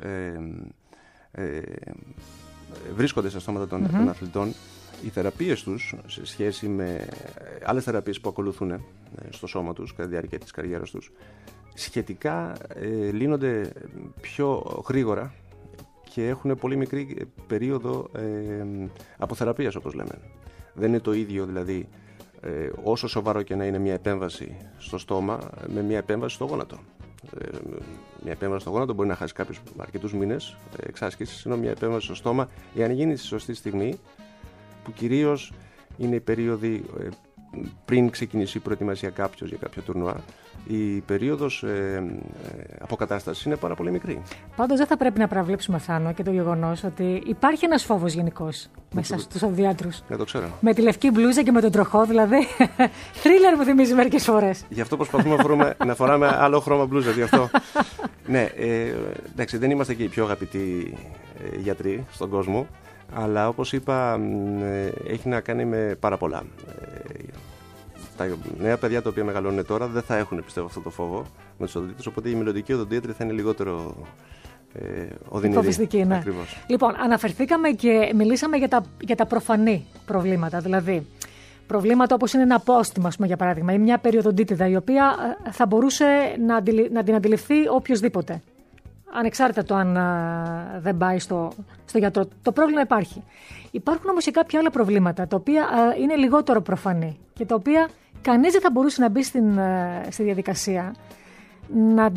βρίσκονται στα στόματα των αθλητών, οι θεραπείες τους σε σχέση με άλλες θεραπείες που ακολουθούν στο σώμα τους κατά τη διάρκεια της καριέρας τους, σχετικά λύνονται πιο γρήγορα και έχουν πολύ μικρή περίοδο αποθεραπείας, όπως λέμε. Δεν είναι το ίδιο δηλαδή όσο σοβαρό και να είναι μια επέμβαση στο στόμα με μια επέμβαση στο γόνατο. Μια επέμβαση στο γόνατο μπορεί να χάσει κάποιος αρκετούς μήνες εξάσκησης, ενώ μια επέμβαση στο στόμα, εάν γίνει στη σωστή στιγμή, που κυρίως είναι η περίοδοι πριν ξεκινήσει η προετοιμασία κάποιος για κάποιο τουρνουά, η περίοδος αποκατάστασης είναι πάρα πολύ μικρή. Πάντως δεν θα πρέπει να παραβλέψουμε, Θάνο, και το γεγονός ότι υπάρχει ένας φόβος γενικός μέσα στους οδοντιάτρους. Ναι, το ξέρω. Με τη λευκή μπλούζα και με τον τροχό, δηλαδή θρίλερ μου θυμίζει μερικές φορές. Γι' αυτό προσπαθούμε να φοράμε άλλο χρώμα μπλούζα. Γι' αυτό. Ναι, εντάξει, δεν είμαστε και οι πιο αγαπητοί γιατροί στον κόσμο, αλλά όπως είπα, έχει να κάνει με πάρα πολλά. Τα νέα παιδιά τα οποία μεγαλώνουν τώρα δεν θα έχουν, πιστεύω, αυτό το φόβο με τους οδοντίατρους, οπότε οι μελλοντικοί οδοντίατροι θα είναι λιγότερο οδυνηροί. Φοβιστικοί, ναι. Ακριβώς. Λοιπόν, αναφερθήκαμε και μιλήσαμε για τα προφανή προβλήματα, δηλαδή προβλήματα όπως είναι ένα απόστημα, ας πούμε, για παράδειγμα, ή μια περιοδοντίτιδα, η οποία θα μπορούσε να την αντιληφθεί οποιοσδήποτε, ανεξάρτητα το αν δεν πάει στο γιατρό. Το πρόβλημα υπάρχει. Υπάρχουν όμως και κάποια άλλα προβλήματα, τα οποία είναι λιγότερο προφανή και τα οποία κανείς δεν θα μπορούσε να μπει στη διαδικασία να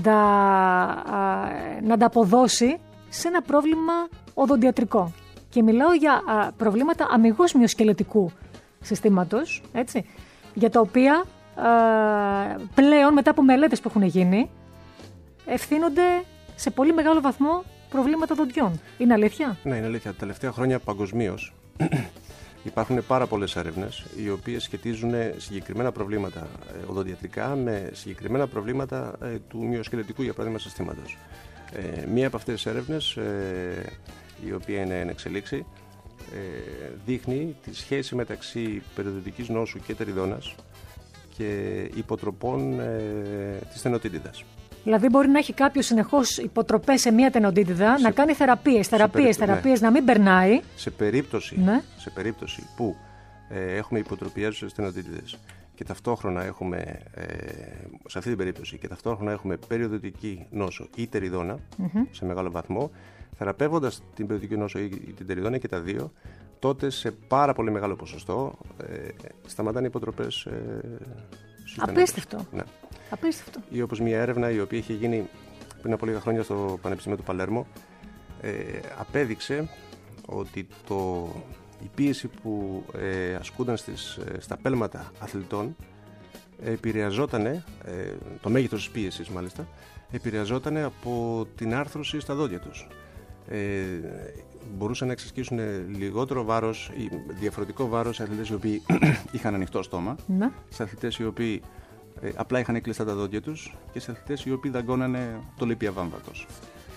τα αποδώσει σε ένα πρόβλημα οδοντιατρικό. Και μιλάω για προβλήματα αμιγώς μυοσκελετικού συστήματος, έτσι, για τα οποία πλέον, μετά από μελέτες που έχουν γίνει, ευθύνονται σε πολύ μεγάλο βαθμό προβλήματα δοντιών. Είναι αλήθεια? Ναι, είναι αλήθεια. Τα τελευταία χρόνια παγκοσμίως υπάρχουν πάρα πολλές έρευνες οι οποίες σχετίζουν συγκεκριμένα προβλήματα οδοντιατρικά με συγκεκριμένα προβλήματα του μυοσκελετικού, για παράδειγμα, συστήματος. Μία από αυτές τις έρευνες, η οποία είναι εν εξελίξη, δείχνει τη σχέση μεταξύ περιοδοντικής νόσου και τεριδόνας και υποτροπών της τενοτίτιδας. Δηλαδή, μπορεί να έχει κάποιος συνεχώς υποτροπές σε μία τενοτίτιδα, να κάνει θεραπείες, να μην περνάει. Σε περίπτωση που έχουμε υποτροπιάζουσες τενοτίτιδες και ταυτόχρονα έχουμε, σε αυτή την περίπτωση, και ταυτόχρονα έχουμε περιοδοντική νόσο ή τεριδόνα σε μεγάλο βαθμό, θεραπεύοντας την περιοδοντική νόσο ή την τεριδόνα και τα δύο, τότε σε πάρα πολύ μεγάλο ποσοστό σταματάνε οι υποτροπές. Απίστευτο. Ναι. Απίστευτο. Ή όπως μια έρευνα η οποία είχε γίνει πριν από λίγα χρόνια στο Πανεπιστήμιο του Παλέρμο, απέδειξε ότι η πίεση που ασκούνταν στα πέλματα αθλητών επηρεαζότανε, το μέγεθος της πίεσης μάλιστα, επηρεαζότανε από την άρθρωση στα δόντια τους. Μπορούσαν να εξασκήσουν λιγότερο βάρος ή διαφορετικό βάρος σε αθλητές οι οποίοι είχαν ανοιχτό στόμα, σε αθλητές οι οποίοι απλά είχαν κλειστά τα δόντια τους και σε αθλητές οι οποίοι δαγκώνανε το λίπια βάμβακος.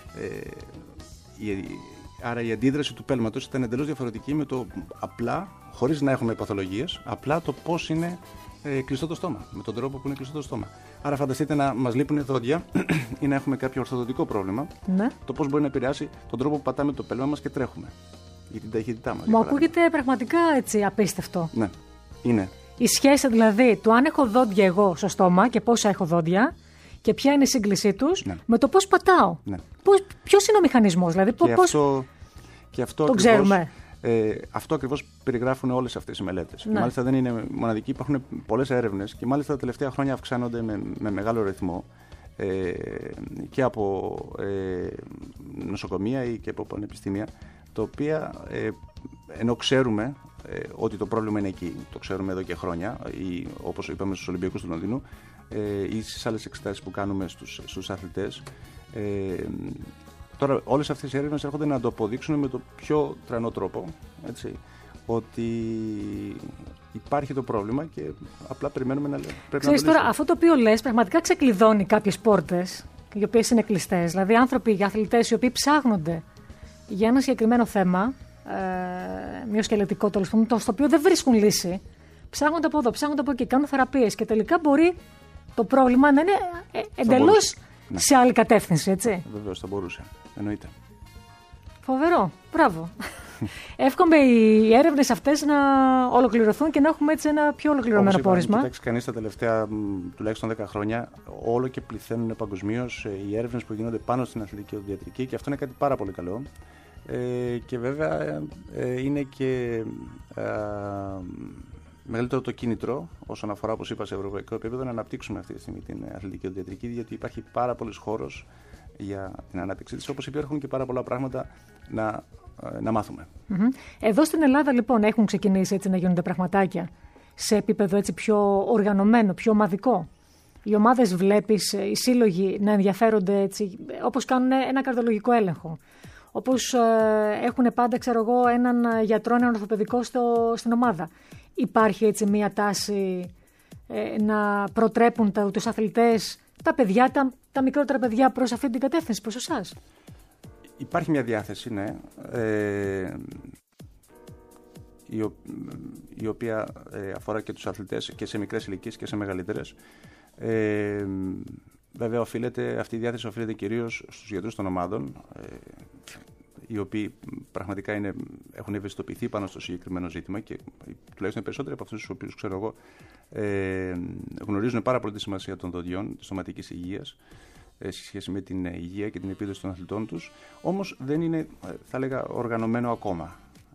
Άρα η αντίδραση του πέλματος ήταν εντελώς διαφορετική με το απλά, χωρίς να έχουμε παθολογίες, απλά το πώς είναι κλειστό το στόμα, με τον τρόπο που είναι κλειστό το στόμα. Άρα φανταστείτε να μας λείπουν δόντια ή να έχουμε κάποιο ορθοδοντικό πρόβλημα, το πώς μπορεί να επηρεάσει τον τρόπο που πατάμε το πέλμα μας και τρέχουμε, ή την ταχύτητά μας. Μου ακούγεται πραγματικά έτσι απίστευτο. Ναι, είναι. Η σχέση δηλαδή του αν έχω δόντια εγώ στο στόμα και πόσα έχω δόντια και ποια είναι η σύγκλησή τους με το πώς πατάω. Ναι. Ποιος είναι ο μηχανισμός, δηλαδή και αυτό το ξέρουμε. Αυτό ακριβώς περιγράφουν όλες αυτές οι μελέτες. Και μάλιστα δεν είναι μοναδική, υπάρχουν πολλές έρευνες και μάλιστα τα τελευταία χρόνια αυξάνονται με μεγάλο ρυθμό και από νοσοκομεία ή και από πανεπιστήμια, τα οποία ενώ ξέρουμε ότι το πρόβλημα είναι εκεί, το ξέρουμε εδώ και χρόνια, ή όπως είπαμε στους Ολυμπιακούς του Λονδίνου ή στις άλλες εξετάσεις που κάνουμε στους αθλητές. Τώρα όλες αυτές οι έρευνες έρχονται να το αποδείξουν με το πιο τρανό τρόπο, έτσι, ότι υπάρχει το πρόβλημα και απλά περιμένουμε να πρέπει να το λύσουμε. Τώρα, αυτό το οποίο λες πραγματικά ξεκλειδώνει κάποιες πόρτες, οι οποίες είναι κλειστές. Δηλαδή άνθρωποι, αθλητές οι οποίοι ψάχνονται για ένα συγκεκριμένο θέμα, μυοσκελετικό τέλος πάντων, στο οποίο δεν βρίσκουν λύση, ψάχνονται από εδώ, ψάχνονται από εκεί, κάνουν θεραπείες και τελικά μπορεί το πρόβλημα να είναι εντελώς σε άλλη κατεύθυνση, έτσι. Βεβαίως, θα μπορούσε. Εννοείται. Φοβερό. Μπράβο. Εύχομαι οι έρευνες αυτές να ολοκληρωθούν και να έχουμε έτσι ένα πιο ολοκληρωμένο πόρισμα. Αν κοιτάξει κανείς τα τελευταία τουλάχιστον 10 χρόνια, όλο και πληθαίνουν παγκοσμίως οι έρευνες που γίνονται πάνω στην αθλητική οδοντιατρική και αυτό είναι κάτι πάρα πολύ καλό. Και βέβαια είναι και μεγαλύτερο το κίνητρο όσον αφορά, όπως είπα, σε ευρωπαϊκό επίπεδο να αναπτύξουμε αυτή τη στιγμή την αθλητική οδοντιατρική, γιατί υπάρχει πάρα πολύς χώρος για την ανάπτυξή της, όπως υπάρχουν και πάρα πολλά πράγματα να μάθουμε. Εδώ στην Ελλάδα λοιπόν έχουν ξεκινήσει έτσι να γίνονται πραγματάκια σε επίπεδο έτσι πιο οργανωμένο, πιο ομαδικό. Οι ομάδες βλέπεις, οι σύλλογοι να ενδιαφέρονται έτσι, όπως κάνουν ένα καρδιολογικό έλεγχο. Όπως έχουν πάντα, ξέρω εγώ, έναν γιατρό, έναν ορθοπαιδικό στην ομάδα. Υπάρχει έτσι μία τάση να προτρέπουν τους αθλητές, τα παιδιά, τα μικρότερα παιδιά προς αυτή την κατεύθυνση, προς εσάς? Υπάρχει μια διάθεση, ναι, η οποία αφορά και τους αθλητές και σε μικρές ηλικίες και σε μεγαλύτερες. Βέβαια, αυτή η διάθεση οφείλεται κυρίως στους γιατρούς των ομάδων, οι οποίοι πραγματικά έχουν ευαισθητοποιηθεί πάνω στο συγκεκριμένο ζήτημα και τουλάχιστον περισσότεροι από αυτούς τους οποίους ξέρω εγώ γνωρίζουν πάρα πολύ τη σημασία των δοντιών, της σωματικής υγείας σε σχέση με την υγεία και την επίδοση των αθλητών τους. Όμως δεν είναι, θα έλεγα, οργανωμένο ακόμα.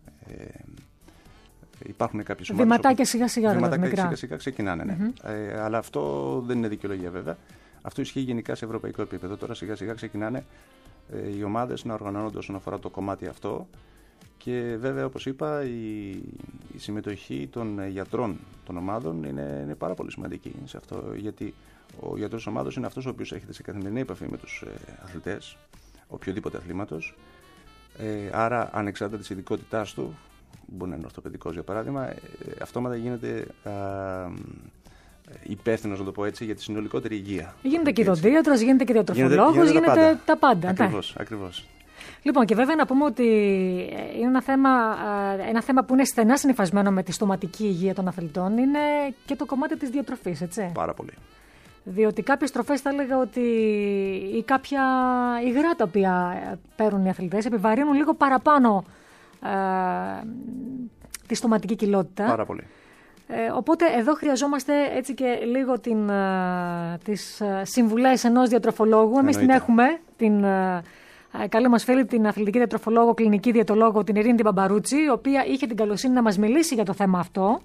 Υπάρχουν κάποιες ομάδες. Βηματάκια σιγά-σιγά. Βηματάκια σιγά-σιγά ξεκινάνε, ναι. Αλλά αυτό δεν είναι δικαιολογία βέβαια. Αυτό ισχύει γενικά σε ευρωπαϊκό επίπεδο. Τώρα σιγά-σιγά ξεκινάνε οι ομάδες να οργανώνονται όσον αφορά το κομμάτι αυτό και βέβαια, όπως είπα, η συμμετοχή των γιατρών των ομάδων είναι πάρα πολύ σημαντική σε αυτό, γιατί ο γιατρός της ομάδος είναι αυτός ο οποίος έρχεται σε καθημερινή επαφή με τους αθλητές οποιοδήποτε αθλήματος, άρα ανεξάρτητα της ειδικότητάς του, μπορεί να είναι ορθοπαιδικός για παράδειγμα, αυτόματα γίνεται υπεύθυνος, να το πω έτσι, για τη συνολικότερη υγεία. Γίνεται και δοντίατρος, γίνεται και διατροφολόγος, γίνεται τα πάντα. Ακριβώς. Λοιπόν, και βέβαια να πούμε ότι είναι ένα θέμα που είναι στενά συνυφασμένο με τη στοματική υγεία των αθλητών, είναι και το κομμάτι της διατροφής, έτσι. Πάρα πολύ. Διότι κάποιες τροφές θα έλεγα ότι ή κάποια υγρά τα οποία παίρνουν οι αθλητές επιβαρύνουν λίγο παραπάνω τη στοματική κοιλότητα. Πάρα πολύ. Οπότε εδώ χρειαζόμαστε έτσι και λίγο τις συμβουλές ενός διατροφολόγου. Εμείς την έχουμε, την καλή μας φίλη, την αθλητική διατροφολόγο, κλινική διαιτολόγο, την Ειρήνη την Μπαμπαρούτσι, η οποία είχε την καλοσύνη να μας μιλήσει για το θέμα αυτό.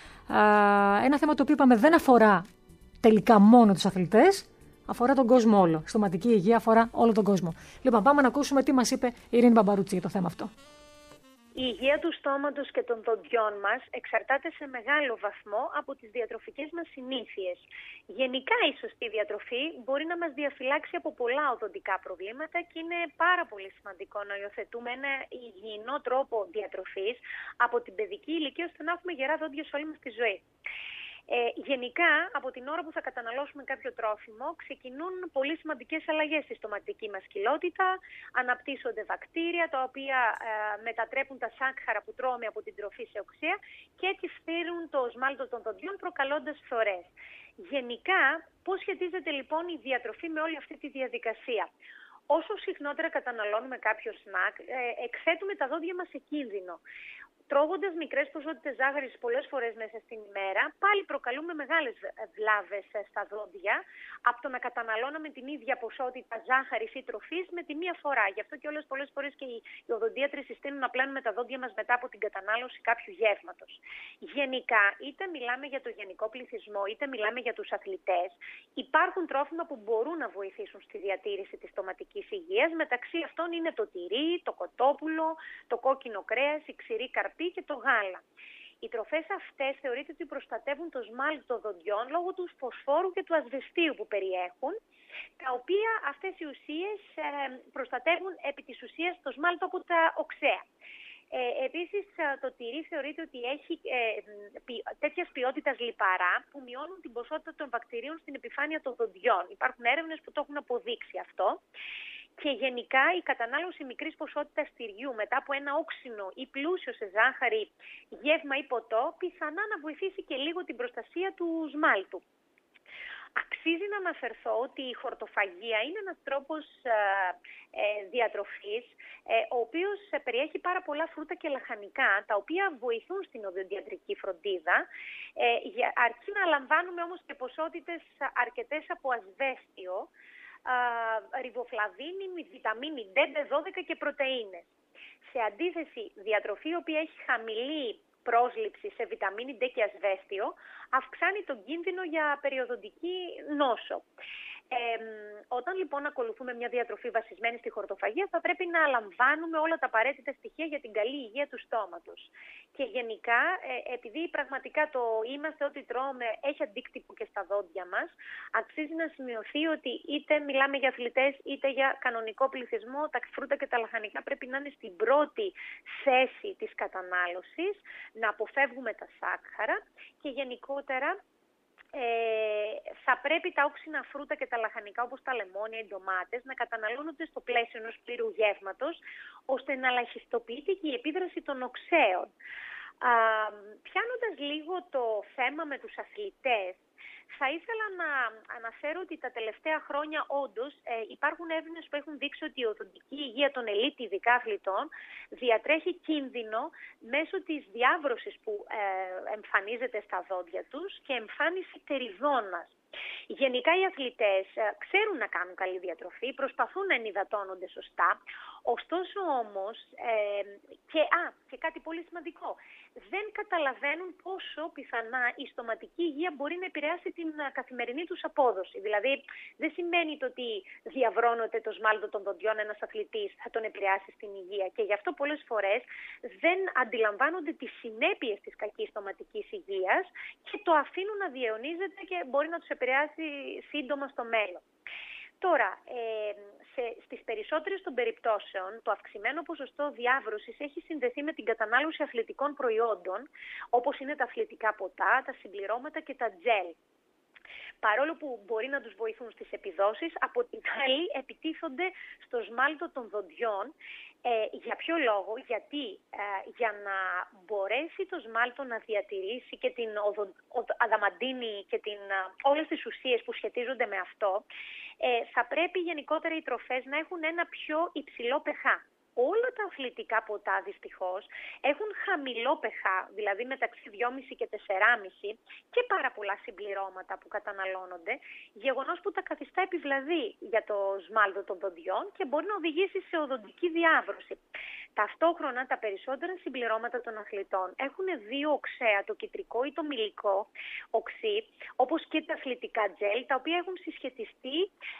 Ένα θέμα το οποίο είπαμε δεν αφορά τελικά μόνο τους αθλητές, αφορά τον κόσμο όλο. Η στοματική υγεία αφορά όλο τον κόσμο. Λοιπόν, πάμε να ακούσουμε τι μας είπε η Ειρήνη Μπαμπαρούτσι για το θέμα αυτό. Η υγεία του στόματος και των δοντιών μας εξαρτάται σε μεγάλο βαθμό από τις διατροφικές μας συνήθειες. Γενικά η σωστή διατροφή μπορεί να μας διαφυλάξει από πολλά οδοντικά προβλήματα και είναι πάρα πολύ σημαντικό να υιοθετούμε ένα υγιεινό τρόπο διατροφής από την παιδική ηλικία ώστε να έχουμε γερά δόντια σε όλη μας τη ζωή. Γενικά, από την ώρα που θα καταναλώσουμε κάποιο τρόφιμο, ξεκινούν πολύ σημαντικές αλλαγές στη στοματική μας κοιλότητα, αναπτύσσονται βακτήρια, τα οποία μετατρέπουν τα σάκχαρα που τρώμε από την τροφή σε οξεία και έτσι φθήρουν το σμάλτο των δοντιών προκαλώντας φθορές. Γενικά, πώς σχετίζεται λοιπόν η διατροφή με όλη αυτή τη διαδικασία? Όσο συχνότερα καταναλώνουμε κάποιο σνακ, εκθέτουμε τα δόντια μας σε κίνδυνο. Τρώγοντας μικρές ποσότητες ζάχαρης πολλές φορές μέσα στην ημέρα, πάλι προκαλούμε μεγάλες βλάβες στα δόντια από το να καταναλώναμε την ίδια ποσότητα ζάχαρης ή τροφής με τη μία φορά. Γι' αυτό και πολλές φορές και οι οδοντίατροι συστήνουν να πλένουμε τα δόντια μας μετά από την κατανάλωση κάποιου γεύματος. Γενικά, είτε μιλάμε για το γενικό πληθυσμό, είτε μιλάμε για τους αθλητές, υπάρχουν τρόφιμα που μπορούν να βοηθήσουν στη διατήρηση της στοματικής υγείας. Μεταξύ αυτών είναι το τυρί, το κοτόπουλο, το κόκκινο κρέας, η ξηρή καρπή και το γάλα. Οι τροφές αυτές θεωρείται ότι προστατεύουν το σμάλτο των δοντιών λόγω του φωσφόρου και του ασβεστίου που περιέχουν, τα οποία αυτές οι ουσίες προστατεύουν επί της ουσίας το σμάλτο από τα οξέα. Επίσης, το τυρί θεωρείται ότι έχει τέτοιας ποιότητας λιπαρά που μειώνουν την ποσότητα των βακτηρίων στην επιφάνεια των δοντιών. Υπάρχουν έρευνες που το έχουν αποδείξει αυτό. Και γενικά η κατανάλωση μικρής ποσότητας τυριού μετά από ένα όξινο ή πλούσιο σε ζάχαρη γεύμα ή ποτό πιθανά να βοηθήσει και λίγο την προστασία του σμάλτου. Αξίζει να αναφερθώ ότι η χορτοφαγία είναι ένας τρόπος διατροφής ο οποίος περιέχει πάρα πολλά φρούτα και λαχανικά τα οποία βοηθούν στην οδοντιατρική φροντίδα, αρκεί να λαμβάνουμε όμως και ποσότητες αρκετές από ασβέστιο, ριβοφλαβίνη, βιταμίνη D, B12 και πρωτεΐνες. Σε αντίθεση, διατροφή η οποία έχει χαμηλή πρόσληψη σε βιταμίνη D και ασβέστιο αυξάνει τον κίνδυνο για περιοδοντική νόσο. Όταν λοιπόν ακολουθούμε μια διατροφή βασισμένη στη χορτοφαγία, θα πρέπει να λαμβάνουμε όλα τα απαραίτητα στοιχεία για την καλή υγεία του στόματος. Και γενικά, επειδή πραγματικά το είμαστε ό,τι τρώμε έχει αντίκτυπο και στα δόντια μας, αξίζει να σημειωθεί ότι είτε μιλάμε για αθλητές είτε για κανονικό πληθυσμό, τα φρούτα και τα λαχανικά πρέπει να είναι στην πρώτη θέση της κατανάλωσης, να αποφεύγουμε τα σάκχαρα και γενικότερα θα πρέπει τα όξινα φρούτα και τα λαχανικά όπως τα λεμόνια, οι ντομάτες να καταναλώνονται στο πλαίσιο ενός πλήρου γεύματος ώστε να ελαχιστοποιείται και η επίδραση των οξέων. Πιάνοντας λίγο το θέμα με τους αθλητές, θα ήθελα να αναφέρω ότι τα τελευταία χρόνια όντως υπάρχουν έρευνες που έχουν δείξει ότι η οδοντική υγεία των ελίτ ειδικά αθλητών διατρέχει κίνδυνο μέσω της διάβρωσης που εμφανίζεται στα δόντια τους και εμφάνιση τεριδόνας. Γενικά οι αθλητές ξέρουν να κάνουν καλή διατροφή, προσπαθούν να ενυδατώνονται σωστά, ωστόσο όμως, και κάτι πολύ σημαντικό, δεν καταλαβαίνουν πόσο πιθανά η στοματική υγεία μπορεί να επηρεάσει την καθημερινή τους απόδοση. Δηλαδή, δεν σημαίνει το ότι διαβρώνεται το σμάλτο των δοντιών ένας αθλητής θα τον επηρεάσει στην υγεία και γι' αυτό πολλές φορές δεν αντιλαμβάνονται τις συνέπειες της κακής στοματικής υγείας και το αφήνουν να διαιωνίζεται και μπορεί να τους επηρεάσει σύντομα στο μέλλον. Τώρα, στις περισσότερες των περιπτώσεων, το αυξημένο ποσοστό διάβρωσης έχει συνδεθεί με την κατανάλωση αθλητικών προϊόντων, όπως είναι τα αθλητικά ποτά, τα συμπληρώματα και τα τζέλ. παρόλο που μπορεί να τους βοηθούν στις επιδόσεις, από την άλλη επιτίθονται στο σμάλτο των δοντιών. Για ποιο λόγο? Γιατί για να μπορέσει το σμάλτο να διατηρήσει και την αδαμαντίνη και όλες τις ουσίες που σχετίζονται με αυτό, θα πρέπει γενικότερα οι τροφές να έχουν ένα πιο υψηλό pH. Όλα τα αθλητικά ποτά δυστυχώς έχουν χαμηλό pH, δηλαδή μεταξύ 2,5 και 4,5 και πάρα πολλά συμπληρώματα που καταναλώνονται, γεγονός που τα καθιστά επιβλαβή για το σμάλτο των δοντιών και μπορεί να οδηγήσει σε οδοντική διάβρωση. Ταυτόχρονα τα περισσότερα συμπληρώματα των αθλητών έχουν δύο οξέα, το κιτρικό ή το μυλικό οξύ, όπως και τα αθλητικά τζέλ, τα οποία έχουν συσχετιστεί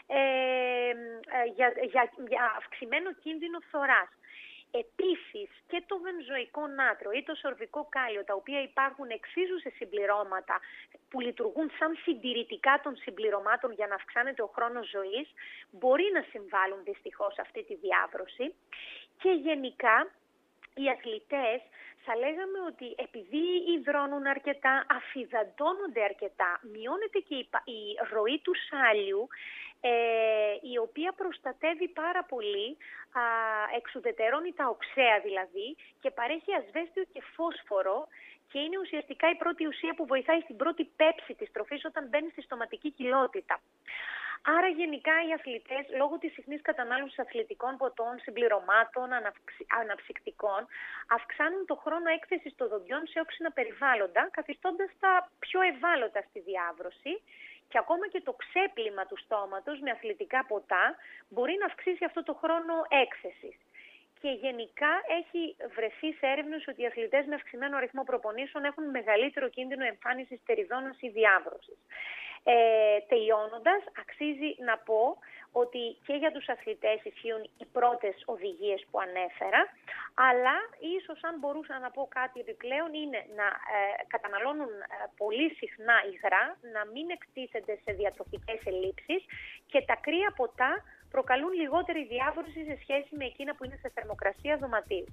για αυξημένο κίνδυνο φθοράς. Επίσης και το βενζοϊκό νάτρο ή το σορβικό κάλιο, τα οποία υπάρχουν εξίσου σε συμπληρώματα που λειτουργούν σαν συντηρητικά των συμπληρωμάτων για να αυξάνεται ο χρόνος ζωής, μπορεί να συμβάλλουν δυστυχώς σε αυτή τη διάβρωση. Και γενικά οι αθλητές θα λέγαμε ότι επειδή υδρώνουν αρκετά, αφυδατώνονται αρκετά, μειώνεται και η ροή του σάλιου, η οποία προστατεύει πάρα πολύ, εξουδετερώνει τα οξέα δηλαδή και παρέχει ασβέστιο και φόσφορο και είναι ουσιαστικά η πρώτη ουσία που βοηθάει στην πρώτη πέψη της τροφής όταν μπαίνει στη στοματική κοιλότητα. Άρα γενικά οι αθλητές, λόγω της συχνής κατανάλωσης αθλητικών ποτών, συμπληρωμάτων, αναψυκτικών, αυξάνουν το χρόνο έκθεσης των δοντιών σε όξινα περιβάλλοντα, καθιστώντας τα πιο ευάλωτα στη διάβρωση. Και ακόμα και το ξέπλυμα του στόματος με αθλητικά ποτά μπορεί να αυξήσει αυτό το χρόνο έκθεσης. Και γενικά έχει βρεθεί σε έρευνες ότι οι αθλητές με αυξημένο αριθμό προπονήσεων έχουν μεγαλύτερο κίνδυνο εμφάνισης τεριδόνας ή διάβρωσης. Τελειώνοντας, αξίζει να πω ότι και για τους αθλητές ισχύουν οι πρώτες οδηγίες που ανέφερα, αλλά ίσως αν μπορούσα να πω κάτι επιπλέον είναι να καταναλώνουν πολύ συχνά υγρά, να μην εκτίθενται σε διατροφικές ελλείψεις και τα κρύα ποτά προκαλούν λιγότερη διάβρωση σε σχέση με εκείνα που είναι σε θερμοκρασία δωματίου.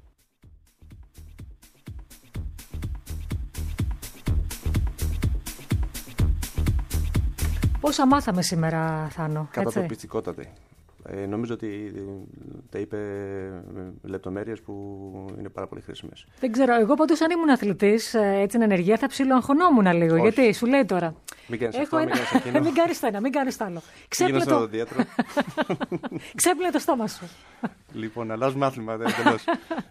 Πόσα μάθαμε σήμερα, Θάνο? Καταπληκτικότατη. Νομίζω ότι τα είπε με λεπτομέρειες που είναι πάρα πολύ χρήσιμες. Δεν ξέρω, εγώ πάντως αν ήμουν αθλητής, έτσι εν ενεργεία, θα ψιλοαγχωνόμουν λίγο. Όχι. Γιατί σου λέει τώρα. Μην κάνεις αυτό, μην κάνεις εκείνο. Μην κάνεις το ένα, μην κάνεις το άλλο. Ξέπλυνε το στόμα σου. Λοιπόν, αλλάζουμε άθλημα, εντελώς.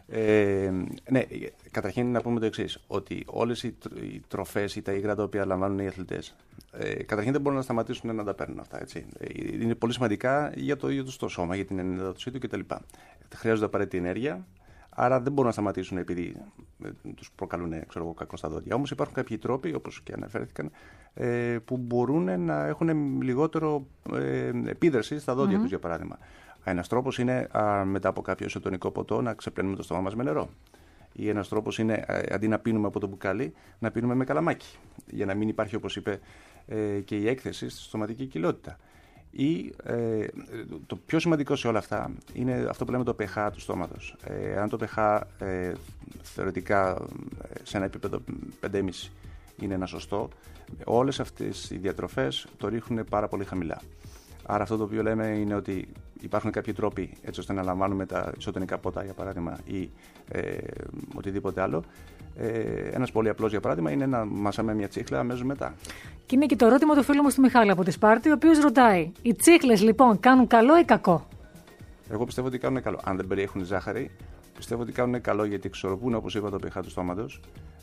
Ναι, καταρχήν να πούμε το εξής, ότι όλες οι τροφές ή τα υγρά τα οποία λαμβάνουν οι αθλητές, καταρχήν δεν μπορούν να σταματήσουν να τα παίρνουν αυτά. Έτσι. Είναι πολύ σημαντικά για το ίδιο το σώμα, για την ενυδάτωσή του κτλ. Χρειάζονται απαραίτητη ενέργεια, άρα δεν μπορούν να σταματήσουν επειδή τους προκαλούν κακό στα δόντια. Όμως υπάρχουν κάποιοι τρόποι, όπως και αναφέρθηκαν, που μπορούν να έχουν λιγότερο επίδραση στα δόντια τους, για παράδειγμα. Ένας τρόπος είναι μετά από κάποιο ισοτονικό ποτό να ξεπλένουμε το στόμα μας με νερό. Ή ένας τρόπος είναι αντί να πίνουμε από το μπουκάλι, να πίνουμε με καλαμάκι. Για να μην υπάρχει, όπως είπε, και η έκθεση στη στοματική κοιλότητα. Ή το πιο σημαντικό σε όλα αυτά είναι αυτό που λέμε το pH του στόματος. Αν το pH θεωρητικά σε ένα επίπεδο 5,5 είναι ένα σωστό, όλες αυτές οι διατροφές το ρίχνουν πάρα πολύ χαμηλά. Άρα αυτό το οποίο λέμε είναι ότι υπάρχουν κάποιοι τρόποι έτσι ώστε να λαμβάνουμε τα ισοτονικά ποτά, για παράδειγμα, ή οτιδήποτε άλλο. Ένας πολύ απλός, για παράδειγμα, είναι να μασάμε μια τσίχλα αμέσως μετά. Και είναι και το ερώτημα του φίλου μου του Μιχάλη από τη Σπάρτη, ο οποίος ρωτάει: οι τσίχλες λοιπόν κάνουν καλό ή κακό? Εγώ πιστεύω ότι κάνουν καλό. Αν δεν περιέχουν ζάχαρη, πιστεύω ότι κάνουν καλό γιατί εξορροπούν, όπως είπα, το pH του στόματος.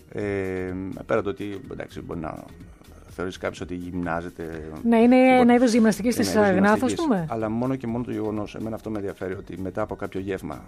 Πέρα το ότι εντάξει, μπορεί να θεωρείς κάποιος ότι γυμνάζεται. Ναι, είναι ένα είδος γυμναστικής της γνάθος, πούμε. Αλλά μόνο και μόνο το γεγονός, εμένα αυτό με ενδιαφέρει, ότι μετά από κάποιο γεύμα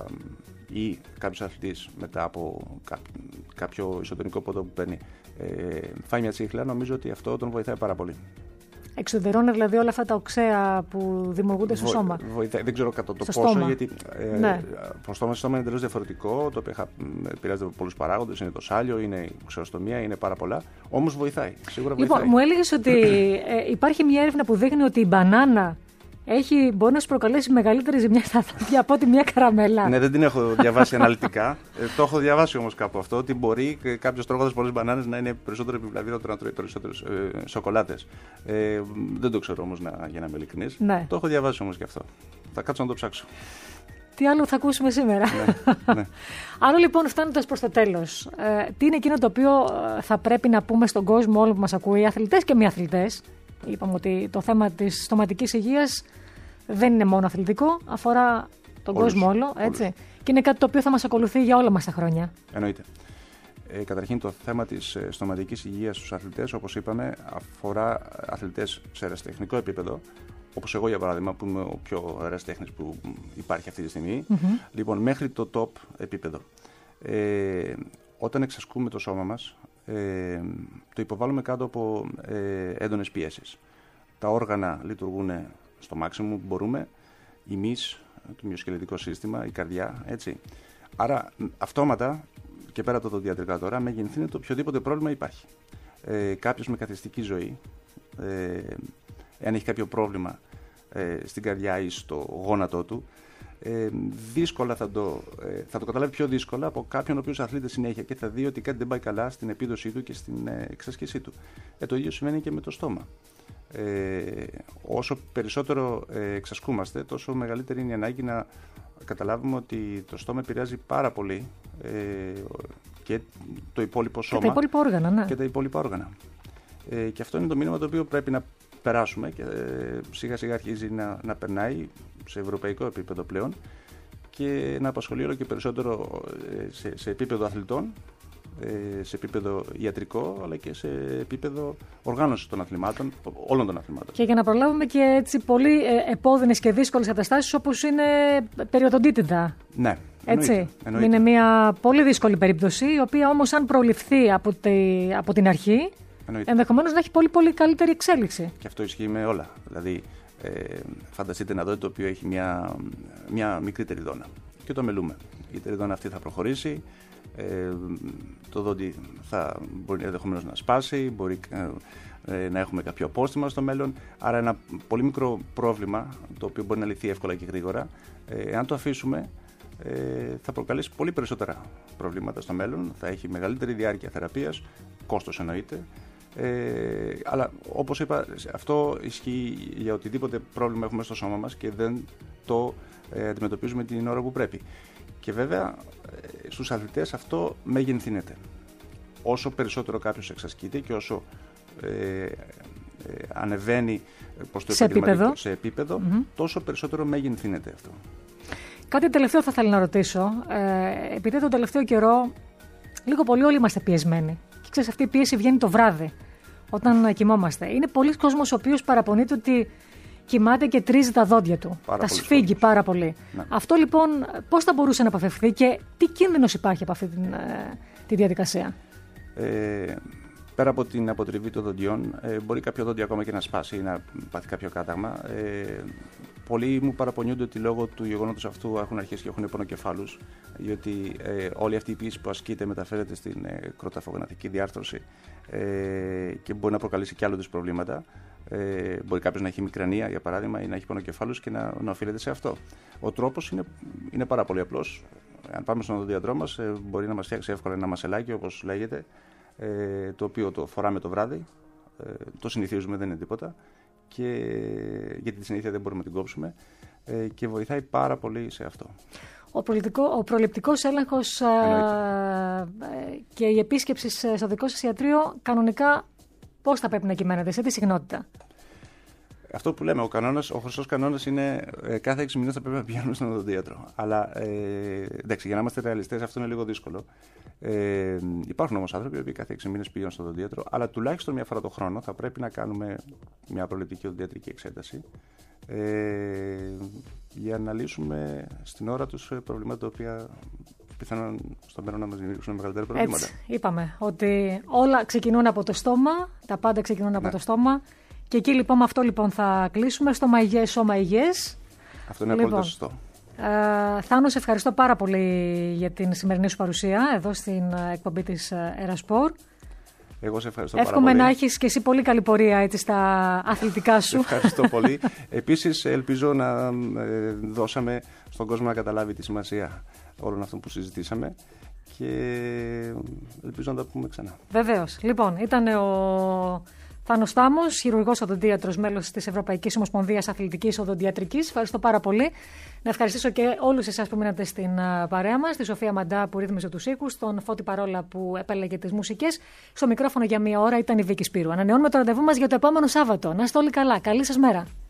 ή κάποιος αθλητής μετά από κάποιο ισοτονικό ποτό που παίρνει, φάει μια τσίχλα, νομίζω ότι αυτό τον βοηθάει πάρα πολύ. Εξουδερώνει δηλαδή όλα αυτά τα οξέα που δημιουργούνται στο σώμα. Βοηθάει. Δεν ξέρω κατά το πόσο, γιατί το στόμα είναι εντελώς διαφορετικό. Το pH επηρεάζεται από πολλούς παράγοντες. Είναι το σάλιο, είναι η ξεροστομία, είναι πάρα πολλά. Όμως βοηθάει. Σίγουρα βοηθάει. Λοιπόν, μου έλεγες ότι υπάρχει μια έρευνα που δείχνει ότι η μπανάνα μπορεί να σου προκαλέσει μεγαλύτερη ζημιά στα δόντια από ότι μια καραμέλα. Ναι, δεν την έχω διαβάσει αναλυτικά. Το έχω διαβάσει όμως κάπου αυτό, ότι μπορεί κάποιος τρώγοντας πολλές μπανάνες να είναι περισσότερο επιβλαβή όταν τρώει περισσότερες σοκολάτες. Δεν το ξέρω όμως, για να είμαι ειλικρινής. Ναι. Το έχω διαβάσει όμως και αυτό. Θα κάτσω να το ψάξω. Τι άλλο θα ακούσουμε σήμερα. Ναι. Άρα λοιπόν, φτάνοντας προς το τέλος, τι είναι εκείνο το οποίο θα πρέπει να πούμε στον κόσμο, όλο που μας ακούει, αθλητές και μη αθλητές. Είπαμε ότι το θέμα της στοματικής υγείας δεν είναι μόνο αθλητικό, αφορά τον κόσμο όλο, έτσι. Όλους. Και είναι κάτι το οποίο θα μας ακολουθεί για όλα μας τα χρόνια. Εννοείται. Καταρχήν, το θέμα της στοματικής υγείας στους αθλητές, όπως είπαμε, αφορά αθλητές σε αεραστεχνικό επίπεδο. Όπως εγώ, για παράδειγμα, που είμαι ο πιο αεραστέχνης που υπάρχει αυτή τη στιγμή. Mm-hmm. Λοιπόν, μέχρι το top επίπεδο. Όταν εξασκούμε το σώμα μας, το υποβάλλουμε κάτω από έντονες πιέσεις. Τα όργανα λειτουργούν στο μάξιμο που μπορούμε, η μυς, το μυοσκελετικό σύστημα, η καρδιά, έτσι. Άρα, αυτόματα, και πέρα από το διατρικά τώρα, μεγενθύνεται οποιοδήποτε πρόβλημα υπάρχει. Κάποιος με καθιστική ζωή, εάν έχει κάποιο πρόβλημα στην καρδιά ή στο γόνατό του, δύσκολα θα το καταλάβει πιο δύσκολα από κάποιον ο οποίος αθλείται συνέχεια και θα δει ότι κάτι δεν πάει καλά στην επίδοσή του και στην εξασκήσή του. Το ίδιο σημαίνει και με το στόμα. Όσο περισσότερο εξασκούμαστε, τόσο μεγαλύτερη είναι η ανάγκη να καταλάβουμε ότι το στόμα επηρεάζει πάρα πολύ και το υπόλοιπο σώμα και τα υπόλοιπα όργανα, ναι. Και τα υπόλοιπα όργανα. Και αυτό είναι το μήνυμα το οποίο πρέπει να περάσουμε και σιγά σιγά αρχίζει να περνάει σε ευρωπαϊκό επίπεδο πλέον και να απασχολεί όλο και περισσότερο σε επίπεδο αθλητών, σε επίπεδο ιατρικό, αλλά και σε επίπεδο οργάνωσης των αθλημάτων, όλων των αθλημάτων. Και για να προλάβουμε και έτσι πολύ επώδυνες και δύσκολες καταστάσεις όπως είναι περιοδοντίτιδα. Ναι. Έτσι. Εννοείται. Είναι μια πολύ δύσκολη περίπτωση, η οποία όμως αν προληφθεί από την αρχή, ενδεχομένως να έχει πολύ πολύ καλύτερη εξέλιξη. Και αυτό ισχύει με όλα. Δηλαδή, φανταστείτε ένα δόντι το οποίο έχει μια μικρή τεριδόνα και το μελούμε. Η τεριδόνα αυτή θα προχωρήσει, το δόντι μπορεί ενδεχομένως να σπάσει, μπορεί να έχουμε κάποιο απόστημα στο μέλλον. Άρα ένα πολύ μικρό πρόβλημα, το οποίο μπορεί να λυθεί εύκολα και γρήγορα, αν το αφήσουμε, θα προκαλέσει πολύ περισσότερα προβλήματα στο μέλλον, θα έχει μεγαλύτερη διάρκεια θεραπείας, κόστος εννοείται. Αλλά όπως είπα, αυτό ισχύει για οτιδήποτε πρόβλημα έχουμε στο σώμα μας και δεν το αντιμετωπίζουμε την ώρα που πρέπει. Και βέβαια στους αθλητές αυτό μεγενθύνεται. Όσο περισσότερο κάποιος εξασκείται και όσο ανεβαίνει προς το σε επίπεδο, τόσο περισσότερο μεγενθύνεται αυτό. Κάτι τελευταίο θα ήθελα να ρωτήσω. Επειδή τον τελευταίο καιρό λίγο πολύ όλοι είμαστε πιεσμένοι. Και ξέρεις, αυτή η πίεση βγαίνει το βράδυ, όταν κοιμόμαστε. Είναι πολλοί κόσμος ο οποίος παραπονείται ότι κοιμάται και τρίζει τα δόντια του. Τα σφίγγει πάρα πολύ. Ναι. Αυτό λοιπόν πώς θα μπορούσε να αποφευθεί και τι κίνδυνος υπάρχει από αυτή τη διαδικασία? Πέρα από την αποτριβή των δοντιών, μπορεί κάποιο δόντι ακόμα και να σπάσει ή να πάθει κάποιο κάταγμα. Πολλοί μου παραπονιούνται ότι λόγω του γεγονότος αυτού έχουν αρχίσει και έχουν πονοκεφάλους, διότι όλη αυτή η πίεση που ασκείται μεταφέρεται στην κροταφογονατική διάρθρωση και μπορεί να προκαλέσει και άλλου είδους προβλήματα. Μπορεί κάποιος να έχει μικρανία, για παράδειγμα, ή να έχει πονοκεφάλους και να οφείλεται σε αυτό. Ο τρόπος είναι πάρα πολύ απλός. Αν πάμε στον οδοντίατρό μας, μπορεί να μας φτιάξει εύκολα ένα μασελάκι, όπως λέγεται, το οποίο το φοράμε το βράδυ, το συνηθίζουμε, δεν είναι τίποτα, και γιατί τη συνήθεια δεν μπορούμε να την κόψουμε, και βοηθάει πάρα πολύ σε αυτό. Ο προληπτικός έλεγχος και η επίσκεψη στο δικό σας ιατρείο κανονικά πώς θα πρέπει να κυμαίνεται, σε τι συχνότητα? Αυτό που λέμε, ο χρυσός κανόνας είναι κάθε 6 μήνες θα πρέπει να πηγαίνουμε στον οδοντίατρο. Αλλά εντάξει, για να είμαστε ρεαλιστές, αυτό είναι λίγο δύσκολο. Υπάρχουν όμως άνθρωποι που κάθε 6 μήνες πηγαίνουν στον οδοντίατρο, αλλά τουλάχιστον μια φορά το χρόνο θα πρέπει να κάνουμε μια προληπτική οδοντιατρική εξέταση για να λύσουμε στην ώρα τους προβλήματα τα οποία πιθανόν στο μέλλον να μας δημιουργήσουν μεγαλύτερα προβλήματα. Έτσι, είπαμε ότι όλα ξεκινούν από το στόμα, τα πάντα ξεκινούν από το στόμα. Και εκεί λοιπόν με αυτό λοιπόν θα κλείσουμε. Στόμα υγιές, σώμα υγιές. Αυτό είναι απόλυτα σωστό. Θάνο, σε ευχαριστώ πάρα πολύ για την σημερινή σου παρουσία εδώ στην εκπομπή της Ερασπορ. Εγώ σε ευχαριστώ πάρα Εύχομαι πολύ. να έχεις και εσύ πολύ καλή πορεία έτσι, στα αθλητικά σου. Ευχαριστώ πολύ. Επίσης, ελπίζω να δώσαμε στον κόσμο να καταλάβει τη σημασία όλων αυτών που συζητήσαμε και ελπίζω να τα πούμε ξανά. Βεβαίως. Λοιπόν, ήταν ο Θάνος Στάμος, χειρουργός οδοντίατρος, μέλος της Ευρωπαϊκής Ομοσπονδίας Αθλητικής Οδοντιατρικής. Ευχαριστώ πάρα πολύ. Να ευχαριστήσω και όλους εσάς που μείνατε στην παρέα μας, τη Σοφία Μαντά που ρύθμιζε τους ήχους, τον Φώτη Παρόλα που επέλεγε τις μουσικές. Στο μικρόφωνο για μία ώρα ήταν η Βίκη Σπύρου. Ανανεώνουμε το ραντεβού μας για το επόμενο Σάββατο. Να είστε όλοι καλά. Καλή σας μέρα.